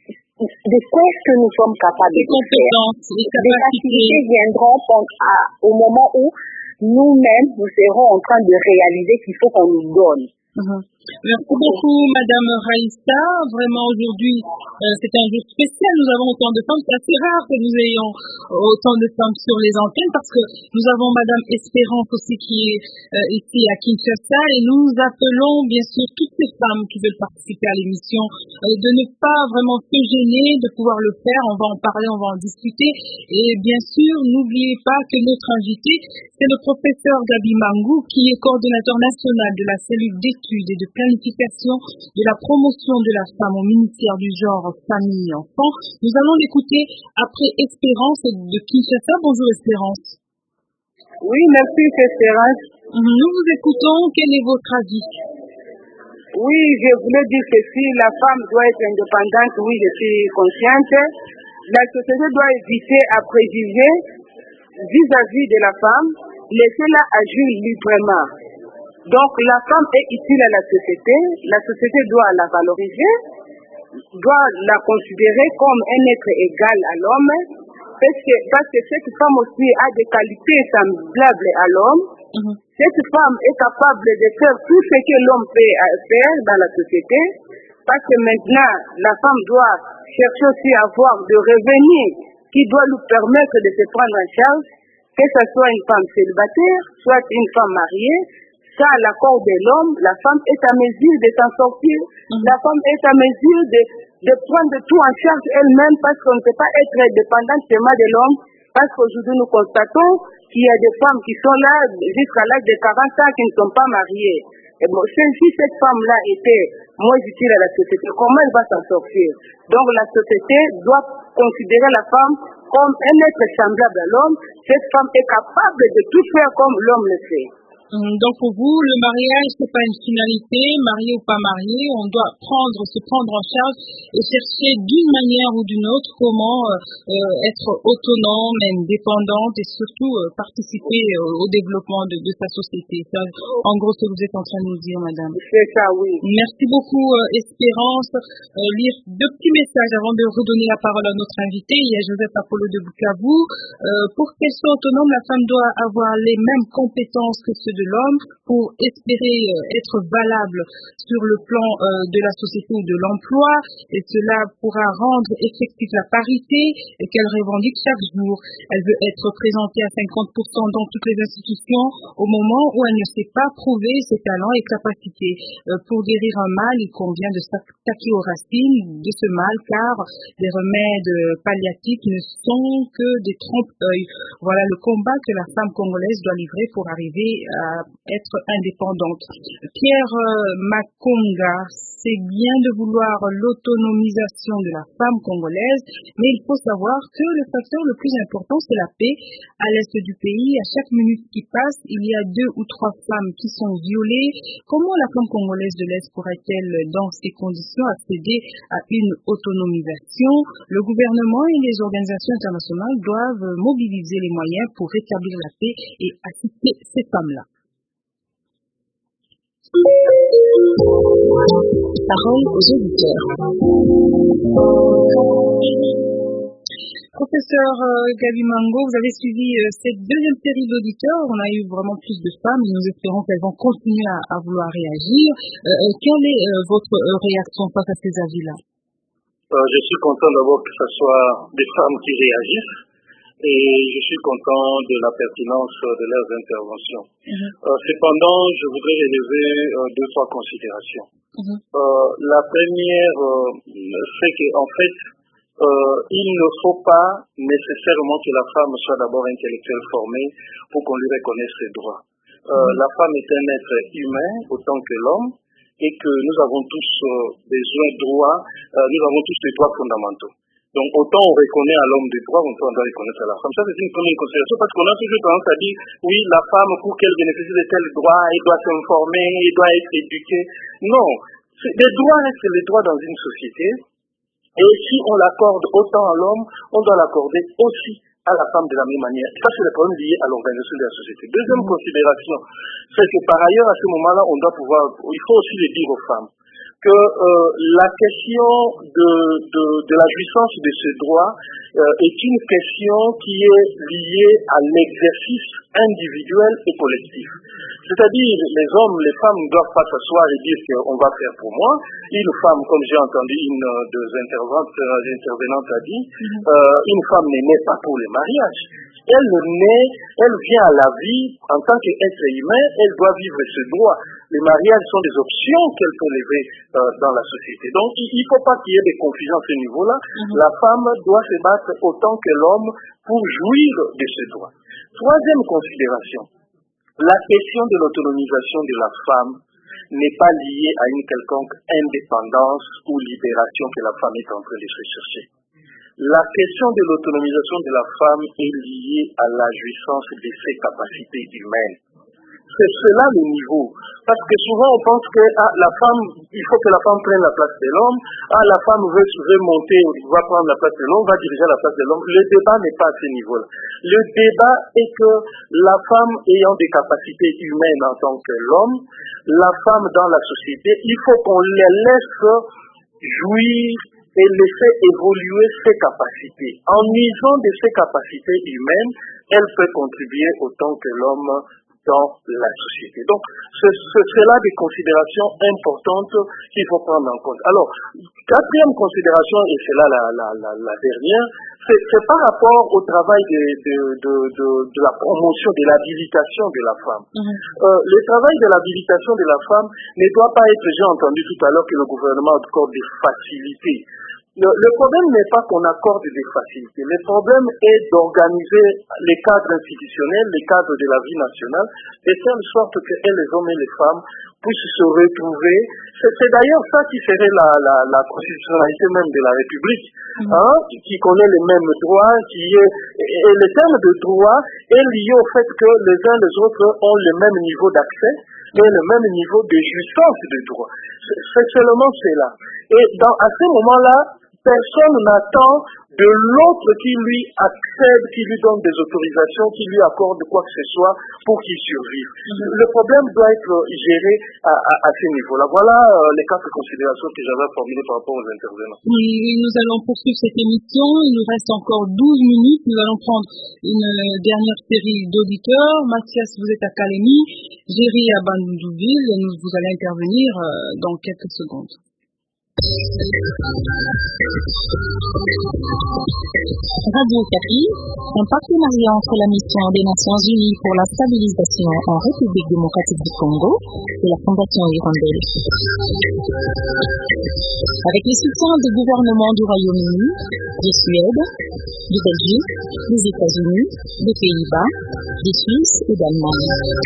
de quoi est-ce que nous sommes capables de faire. Des facilités viendront à, au moment où nous-mêmes, nous serons en train de réaliser qu'il faut qu'on nous donne. Mm-hmm. Merci beaucoup, Madame Raïssa. Vraiment, aujourd'hui, euh, c'est un jour spécial. Nous avons autant de femmes. C'est assez rare que nous ayons autant de femmes sur les antennes parce que nous avons Madame Espérance aussi qui est euh, ici à Kinshasa et nous appelons bien sûr toutes ces femmes qui veulent participer à l'émission euh, de ne pas vraiment se gêner, de pouvoir le faire. On va en parler, on va en discuter. Et bien sûr, n'oubliez pas que notre invité, c'est le professeur Gabi Mangou qui est coordonnateur national de la cellule d'études et de planification de la promotion de la femme au ministère du genre, famille et enfants. Nous allons l'écouter après Espérance de Kinshasa. Bonjour Espérance. Oui, merci Espérance. Nous vous écoutons. Quel est votre avis? Oui, je voulais dire que si la femme doit être indépendante, oui, je suis consciente. La société doit éviter à préjuger vis-à-vis de la femme, laissez-la agir librement. Donc la femme est utile à la société, la société doit la valoriser, doit la considérer comme un être égal à l'homme, parce que, parce que cette femme aussi a des qualités semblables à l'homme. Mm-hmm. Cette femme est capable de faire tout ce que l'homme peut faire dans la société, parce que maintenant la femme doit chercher aussi à avoir de revenus qui doit lui permettre de se prendre en charge, que ce soit une femme célibataire, soit une femme mariée. Ça, à l'accord de l'homme, la femme est à mesure de s'en sortir. Mm-hmm. La femme est à mesure de, de prendre tout en charge elle-même parce qu'on ne peut pas être dépendante seulement de l'homme. Parce qu'aujourd'hui, nous constatons qu'il y a des femmes qui sont là jusqu'à l'âge de quarante ans qui ne sont pas mariées. Et bon, si cette femme-là était moins utile à la société, comment elle va s'en sortir? Donc la société doit considérer la femme comme un être semblable à l'homme. Cette femme est capable de tout faire comme l'homme le fait. Donc pour vous, le mariage, c'est pas une finalité, marié ou pas marié, on doit prendre, se prendre en charge et chercher d'une manière ou d'une autre comment euh, être autonome, indépendante et surtout euh, participer euh, au développement de, de sa société. Ça, en gros, ce que vous êtes en train de nous dire, madame. C'est ça, oui. Merci beaucoup, euh, Espérance. Euh, lire deux petits messages avant de redonner la parole à notre invité. Il y a Joseph Apollo de Bukavu. Euh, pour qu'elle soit autonome, la femme doit avoir les mêmes compétences que ceux de de l'homme pour espérer euh, être valable sur le plan euh, de la société ou de l'emploi, et cela pourra rendre effective la parité qu'elle revendique chaque jour. Elle veut être représentée à cinquante pour cent dans toutes les institutions au moment où elle ne sait pas prouver ses talents et capacités. Euh, pour guérir un mal, il convient de s'attaquer aux racines de ce mal, car les remèdes palliatifs ne sont que des trompe-œil. Voilà le combat que la femme congolaise doit livrer pour arriver à être indépendante. Pierre euh, Makonga, c'est bien de vouloir l'autonomisation de la femme congolaise, mais il faut savoir que le facteur le plus important, c'est la paix. À l'est du pays, à chaque minute qui passe, il y a deux ou trois femmes qui sont violées. Comment la femme congolaise de l'Est pourrait-elle, dans ces conditions, accéder à une autonomisation? Le gouvernement et les organisations internationales doivent mobiliser les moyens pour rétablir la paix et assister ces femmes-là. Parole aux auditeurs. Professeur euh, Gabi Mango, vous avez suivi euh, cette deuxième série d'auditeurs. On a eu vraiment plus de femmes et nous espérons qu'elles vont continuer à, à vouloir réagir. Euh, quelle est euh, votre euh, réaction face à ces avis-là? euh, Je suis content d'abord que ce soit des femmes qui réagissent et je suis content de la pertinence de leurs interventions. Mm-hmm. Euh, cependant, je voudrais relever euh, deux, trois considérations. Mm-hmm. Euh, la première, euh, c'est qu'en fait, Euh, il ne faut pas nécessairement que la femme soit d'abord intellectuelle formée pour qu'on lui reconnaisse ses droits. Euh, mmh. La femme est un être humain autant que l'homme et que nous avons tous euh, besoin de droits, euh, nous avons tous des droits fondamentaux. Donc autant on reconnaît à l'homme des droits, autant on doit reconnaître à la femme. Ça c'est une première considération parce qu'on a toujours tendance à dire oui, la femme pour qu'elle bénéficie de tels droits, elle doit s'informer, elle doit être éduquée. Non, les droits restent les droits dans une société. Et si on l'accorde autant à l'homme, on doit l'accorder aussi à la femme de la même manière. Ça, c'est le problème lié à l'organisation de la société. Deuxième mmh. considération, c'est que par ailleurs, à ce moment-là, on doit pouvoir, il faut aussi le dire aux femmes, que euh, la question de, de, de la jouissance de ce droit euh, est une question qui est liée à l'exercice individuel et collectif. C'est-à-dire, les hommes, les femmes ne doivent pas s'asseoir et dire qu'on va faire pour moi. Une femme, comme j'ai entendu une des intervenantes, intervenantes a dit, mm-hmm. euh, une femme n'est née pas pour le mariage. Elle naît, elle vient à la vie en tant qu'être humain, elle doit vivre ce droit. Les mariages sont des options qu'elle peut lever euh, dans la société. Donc, il ne faut pas qu'il y ait des confusions à ce niveau-là. Mm-hmm. La femme doit se battre autant que l'homme pour jouir de ce droit. Troisième considération, la question de l'autonomisation de la femme n'est pas liée à une quelconque indépendance ou libération que la femme est en train de se chercher. La question de l'autonomisation de la femme est liée à la jouissance de ses capacités humaines. C'est cela le niveau. Parce que souvent on pense que ah, la femme, il faut que la femme prenne la place de l'homme. Ah, la femme veut, veut monter, va prendre la place de l'homme, va diriger la place de l'homme. Le débat n'est pas à ce niveau-là. Le débat est que la femme ayant des capacités humaines en tant que l'homme, la femme dans la société, il faut qu'on les laisse jouir et laisser évoluer ses capacités. En usant de ses capacités humaines, elle peut contribuer autant que l'homme dans la société. Donc, c'est là des considérations importantes qu'il faut prendre en compte. Alors, quatrième considération, et c'est là la, la, la, la dernière, c'est par rapport au travail de, de, de, de, de la promotion, de l'habilitation de la femme. Mm-hmm. euh, le travail de l'habilitation de la femme ne doit pas être, j'ai entendu tout à l'heure que le gouvernement accorde des facilités. Le, le problème n'est pas qu'on accorde des facilités. Le problème est d'organiser les cadres institutionnels, les cadres de la vie nationale, de telle sorte que les hommes et les femmes puissent se retrouver. C'est d'ailleurs ça qui serait la, la, la constitutionnalité même de la République, mmh. hein, qui connaît les mêmes droits, qui est, et le terme de droit est lié au fait que les uns et les autres ont le même niveau d'accès et le même niveau de jouissance de droit. C'est seulement cela. Et dans, à ce moment-là, personne n'attend de l'autre qui lui accède, qui lui donne des autorisations, qui lui accorde quoi que ce soit pour qu'il survive. Mm-hmm. Le problème doit être géré à, à, à ce niveau-là. Voilà euh, les quatre considérations que j'avais formulées par rapport aux intervenants. Oui, nous allons poursuivre cette émission. Il nous reste encore douze minutes. Nous allons prendre une dernière série d'auditeurs. Mathias, vous êtes à Kalemi. Géry à Bandundouville. Nous vous allez intervenir euh, dans quelques secondes. Radio Okapi, un partenariat entre la mission des Nations Unies pour la stabilisation en République démocratique du Congo et la Fondation Hirondelle. Avec le soutien des gouvernements du Royaume-Uni, de Suède, de Belgique, des États-Unis, des Pays-Bas, des Suisses et d'Allemagne.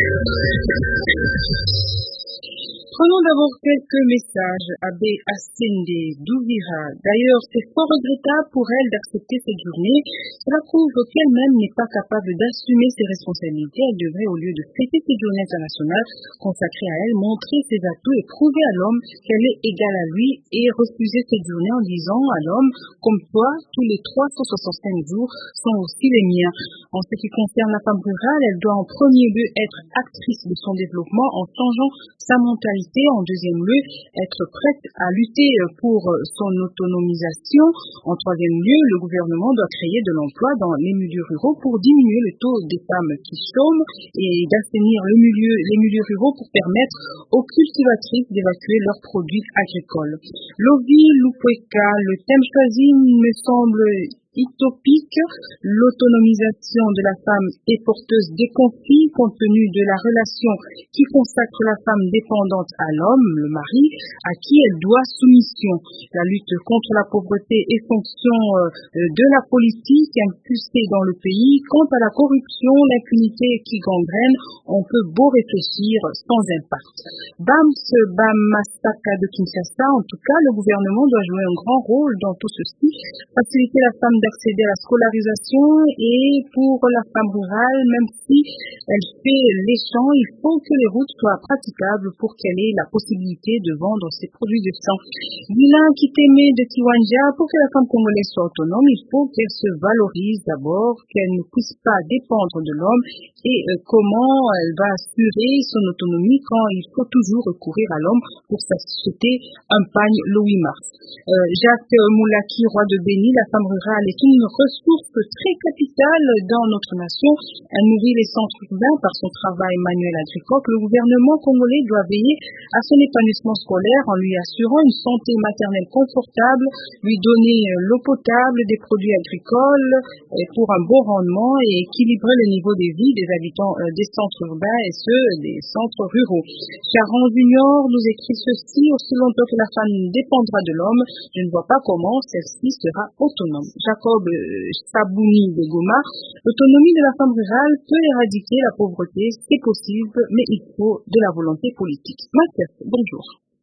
Prenons d'abord quelques messages. Abbé Asende Douvira. D'ailleurs, c'est fort regrettable pour elle d'accepter cette journée. Cela prouve qu'elle-même n'est pas capable d'assumer ses responsabilités. Elle devrait, au lieu de fêter cette journée internationale consacrée à elle, montrer ses atouts et prouver à l'homme qu'elle est égale à lui et refuser cette journée en disant à l'homme, comme toi, tous les trois cent soixante-cinq jours sont aussi les miens. En ce qui concerne la femme rurale, elle doit en premier lieu être actrice de son développement en changeant sa mentalité. En deuxième lieu, être prête à lutter pour son autonomisation. En troisième lieu, le gouvernement doit créer de l'emploi dans les milieux ruraux pour diminuer le taux des femmes qui chôment et d'assainir le milieu, les milieux ruraux pour permettre aux cultivatrices d'évacuer leurs produits agricoles. Lovi Lupweka, le thème choisi me semble utopique. L'autonomisation de la femme est porteuse des conflits compte tenu de la relation qui consacre la femme dépendante à l'homme, le mari, à qui elle doit soumission. La lutte contre la pauvreté est fonction de la politique impulsée dans le pays. Quant à la corruption, l'impunité qui gangrène, on peut beau réfléchir sans impact. Bams Bam Masaka de Kinshasa, en tout cas, le gouvernement doit jouer un grand rôle dans tout ceci, faciliter la femme d'accéder à la scolarisation et pour la femme rurale, même si elle fait les champs, il faut que les routes soient praticables pour qu'elle ait la possibilité de vendre ses produits de sang. Vilain Kiteme de Kiwanja, pour que la femme congolaise soit autonome, il faut qu'elle se valorise d'abord, qu'elle ne puisse pas dépendre de l'homme et euh, comment elle va assurer son autonomie quand il faut toujours recourir à l'homme pour s'acheter un pagne le huit mars. Euh, Jacques Moulaki, roi de Béni, la femme rurale est une ressource très capitale dans notre nation. Elle nourrit les centres urbains par son travail manuel agricole. Le gouvernement congolais doit veiller à son épanouissement scolaire en lui assurant une santé maternelle confortable, lui donner l'eau potable, des produits agricoles pour un bon rendement et équilibrer le niveau de vie des habitants des centres urbains et ceux des centres ruraux. Charan Junior nous écrit ceci: aussi longtemps que la femme dépendra de l'homme, je ne vois pas comment celle-ci sera autonome. Jacob Sabouni de Goma, l'autonomie de la femme rurale peut éradiquer la pauvreté, c'est possible, mais il faut de la volonté politique. Mathias, bonjour.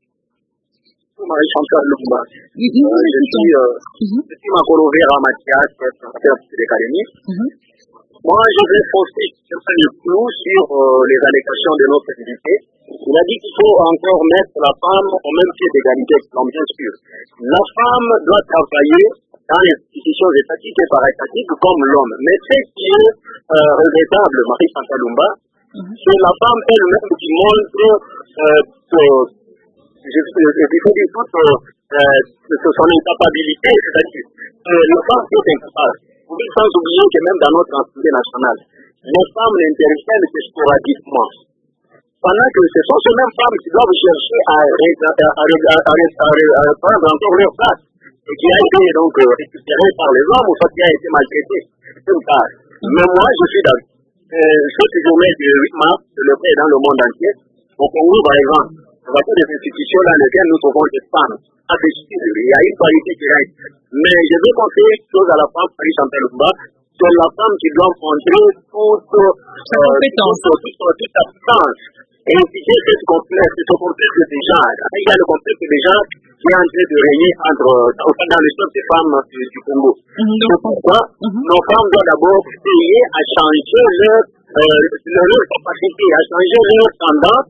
Marie-Chantal Lumba. Oui, nous euh, je suis, euh, mm-hmm. je suis Makolo Vera Mathias, professeur d'académie. Mm-hmm. Moi, je vais foncer un peu le clou sur euh, les allégations de notre invité. Il a dit qu'il faut encore mettre la femme au même pied d'égalité. Non, bien sûr. La femme doit travailler dans les institutions étatiques et paraétatiques comme l'homme. Mais ce qui est euh, regrettable, Marie-Chantal Lumba, mm-hmm. c'est la femme elle-même qui montre euh, que, je, je, il faut dire toute euh, son incapacité, c'est-à-dire que la femme est incapable. Sans oublier que même dans notre Assemblée nationale, les femmes n'interviennent que sporadiquement. Pendant que ce sont ces mêmes femmes qui doivent chercher à, à, à, à, à prendre encore leur place et qui a été donc récupérée par les hommes ou soit qui a été maltraitée. Mais moi, je suis d'accord. Euh, cette journée du huit mars, le fait dans le monde entier, au Congo, par exemple, dans toutes les institutions dans lesquelles nous trouvons des femmes. Il y a une qualité qui reste. Mais je veux conseiller une chose à la femme, Marie-Chantal Lumba, c'est la femme qui doit montrer toute sa compétence, toute sa puissance, et insister cette complexe, ce complexe de genre. Il y a le complexe de genre qui est en train de régner entre, dans l'histoire des femmes du, du Congo. Mm-hmm. C'est pourquoi mm-hmm. nos femmes doivent d'abord essayer à changer leur, euh, leur capacité, à changer leur tendance,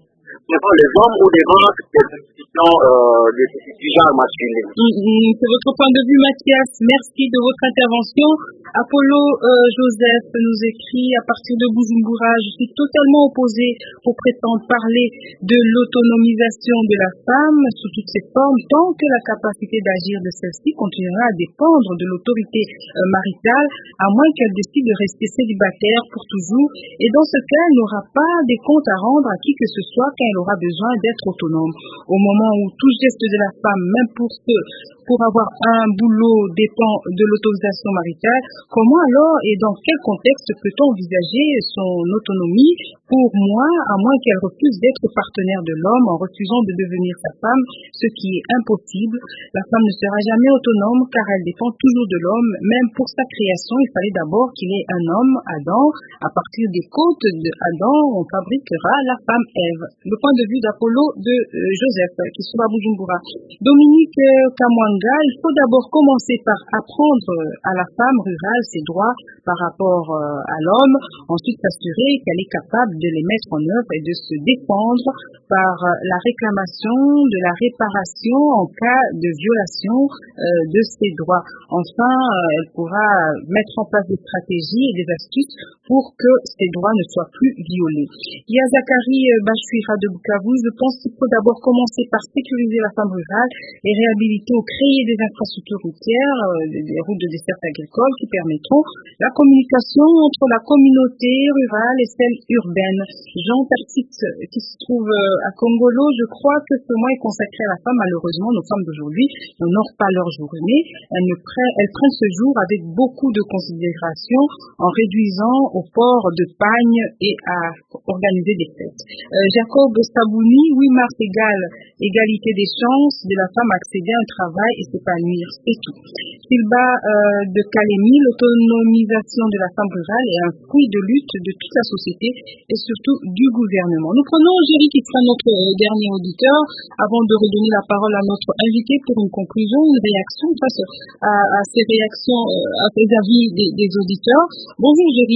devant les hommes ou devant les institutions euh, du genre masculin. Mm-hmm. C'est votre point de vue, Mathias. Merci de votre intervention. Apollo euh, Joseph nous écrit à partir de Bujumbura: je suis totalement opposé au prétendre parler de l'autonomisation de la femme sous toutes ses formes tant que la capacité d'agir de celle-ci continuera à dépendre de l'autorité euh, maritale, à moins qu'elle décide de rester célibataire pour toujours. Et dans ce cas, elle n'aura pas des comptes à rendre à qui que ce soit quand elle aura besoin d'être autonome. Au moment où tout geste de la femme, même pour ce, pour avoir un boulot, dépend de l'autorisation maritale, comment alors et dans quel contexte peut-on envisager son autonomie? Pour moi, à moins qu'elle refuse d'être partenaire de l'homme en refusant de devenir sa femme, ce qui est impossible. La femme ne sera jamais autonome car elle dépend toujours de l'homme. Même pour sa création, il fallait d'abord qu'il ait un homme, Adam. À partir des côtes d'Adam, on fabriquera la femme Ève. Le point de vue d'Apollo de euh, Joseph, qui se trouve à Bujumbura. Dominique euh, Kamwanga, il faut d'abord commencer par apprendre à la femme rurale ses droits par rapport euh, à l'homme, ensuite s'assurer qu'elle est capable de les mettre en œuvre et de se défendre par euh, la réclamation de la réparation en cas de violation euh, de ses droits. Enfin, euh, elle pourra mettre en place des stratégies et des astuces pour que ses droits ne soient plus violés. Il y a Zachary Bachouira de Bukavu. Je pense qu'il faut d'abord commencer par sécuriser la femme rurale et réhabiliter ou créer des infrastructures routières, euh, des routes de desserte agricole qui permettront la communication entre la communauté rurale et celle urbaine. Jean Persit, qui se trouve à Congolo, je crois que ce mois est consacré à la femme. Malheureusement, nos femmes d'aujourd'hui n'honorent pas leur journée. Elles, ne prennent, elles prennent ce jour avec beaucoup de considération en réduisant au port de pagne et à organiser des fêtes. Euh, Jacob Sabouni, huit mars égale égalité des chances de la femme à accéder à un travail et s'épanouir, c'est tout. Silba euh, de Kalemi, l'autonomisation de la femme rurale est un fruit de lutte de toute la société et surtout du gouvernement. Nous prenons Géry qui sera notre dernier auditeur avant de redonner la parole à notre invité pour une conclusion, une réaction face à, à ces réactions, à ces avis des, des auditeurs. Bonjour Géry.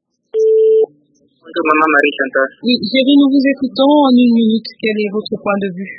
Bonjour Maman Marie-Chantal. Oui, Géry, nous vous écoutons en une minute. Quel est votre point de vue?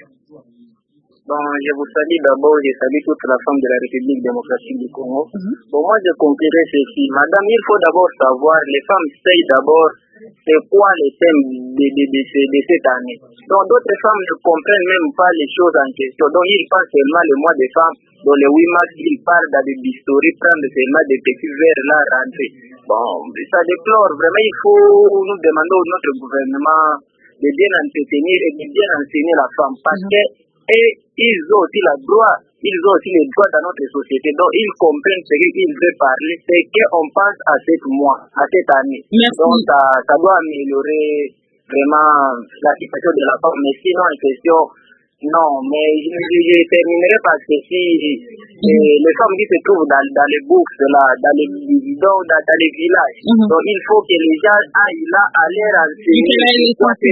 Bon, je vous salue d'abord, je salue toute la femme de la République démocratique du Congo. Mm-hmm. Bon, moi je conclurai ceci. Madame, il faut d'abord savoir, les femmes savent d'abord c'est quoi les thèmes de, de, de, de, de cette année. Donc d'autres femmes ne comprennent même pas les choses en question. Donc ils pensent seulement le mois des femmes. Dans le huit mars, ils parlent dans des bistouris, prendre seulement des petits verres là, rentrer. Bon, ça déplore. Vraiment, il faut nous demander à notre gouvernement de bien entretenir et de bien enseigner la femme. Parce que et ils ont aussi le droit, ils ont aussi les droits dans notre société. Donc ils comprennent ce qu'ils veulent parler, c'est qu'on pense à sept mois, à cette année. Merci. Donc ça, ça doit améliorer vraiment la situation de la femme. Mais sinon, en question, non, mais je, je, je terminerai par ceci. Mm-hmm. Et les femmes qui se trouvent dans, dans les bourses, là, dans les dans, dans, dans les villages. Mm-hmm. Donc il faut que les gens aillent là à l'air enseigner.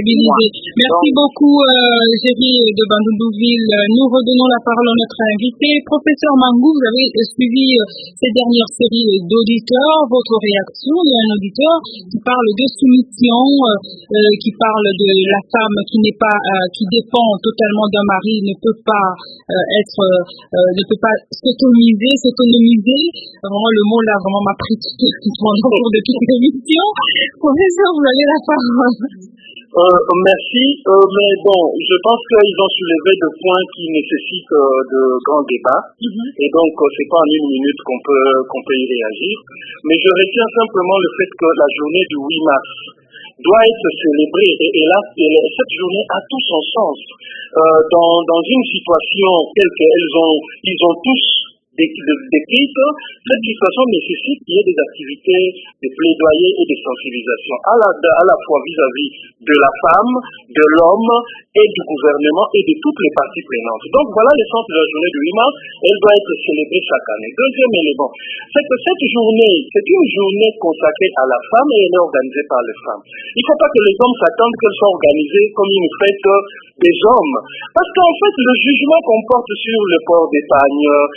Merci donc, beaucoup, euh, Géry de Bandundouville. Nous redonnons la parole à notre invité. Professeur Mangou, vous avez suivi ces dernières séries d'auditeurs. Votre réaction, il y a un auditeur qui parle de soumission, euh, qui parle de la femme qui n'est pas, euh, qui dépend totalement d'un mari, ne peut pas euh, être, euh, ne peut pas s'autonomiser, s'autonomiser. Vraiment, le mot là, vraiment m'a pris tout au cours de toute l'émission. Professeur, vous avez la parole. Euh, merci, euh, mais bon, je pense qu'ils ont soulevé des points qui nécessitent euh, de grands débats, mm-hmm. et donc euh, c'est pas en une minute qu'on peut qu'on peut y réagir. Mais je retiens simplement le fait que la journée du huit mars doit être célébrée, et, et là, et cette journée a tout son sens. Euh, dans dans une situation telle qu'elles ont, ils ont tous décrite, cette situation nécessite qu'il y ait des activités de plaidoyer et de sensibilisation, à la, à la fois vis-à-vis de la femme, de l'homme et du gouvernement et de toutes les parties prenantes. Donc voilà le sens de la journée du huit mars, elle doit être célébrée chaque année. Deuxième élément, c'est que cette journée, c'est une journée consacrée à la femme et elle est organisée par les femmes. Il ne faut pas que les hommes s'attendent qu'elle soit organisée comme une fête des hommes. Parce qu'en fait, le jugement qu'on porte sur le port d'épargne, euh,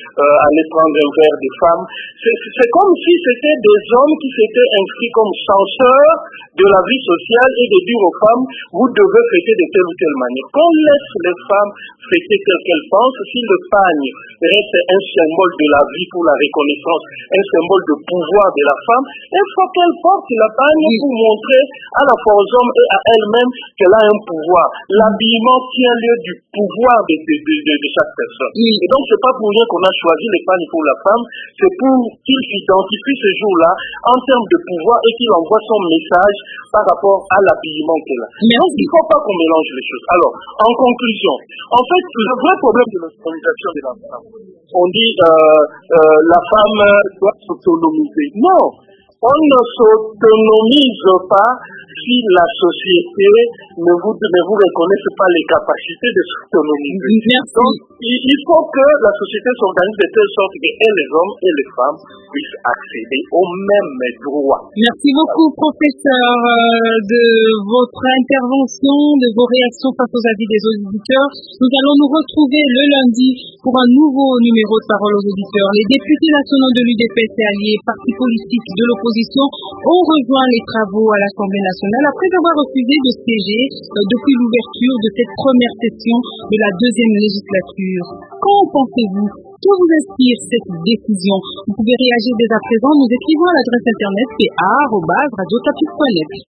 aller prendre un verre de femmes. C'est, c'est comme si c'était des hommes qui s'étaient inscrits comme censeurs de la vie sociale et de dire aux femmes, vous devez fêter de telle ou telle manière. Qu'on laisse les femmes fêter telles qu'elles pensent, si le pagne reste un symbole de la vie pour la reconnaissance, un symbole de pouvoir de la femme, il faut qu'elle porte la pagne pour montrer à la fois aux hommes et à elle-même qu'elle a un pouvoir. L'habillement tient lieu du pouvoir de, de, de, de, de chaque personne. Oui. Et donc, c'est pas pour rien qu'on a choisi les pagnes pour la femme, c'est pour qu'il s'identifie ce jour-là en termes de pouvoir et qu'il envoie son message par rapport à l'habillement qu'elle a. Merci. Donc, il ne faut pas qu'on mélange les choses. Alors, en conclusion, en fait, le vrai problème de l'autonomisation de la femme, on dit euh, euh, la femme doit s'autonomiser. Non, on ne s'autonomise pas si la société ne vous, ne vous reconnaisse pas les capacités de s'autonomiser. Merci. Donc, il, il faut que la société s'organise de telle sorte que et les hommes et les femmes puissent accéder aux mêmes droits. Merci beaucoup, professeur, euh, de votre intervention, de vos réactions face aux avis des auditeurs. Nous allons nous retrouver le lundi pour un nouveau numéro de Parole aux auditeurs. Les députés nationaux de l'U D P S et alliés, partis politiques de l'opposition, ont rejoint les travaux à l'Assemblée nationale après avoir refusé de siéger euh, depuis l'ouverture de cette première session de la deuxième législature. Qu'en pensez-vous? Que vous inspire cette décision? Vous pouvez réagir dès à présent. Nous écrivons à l'adresse internet p a arobase radio campus point net.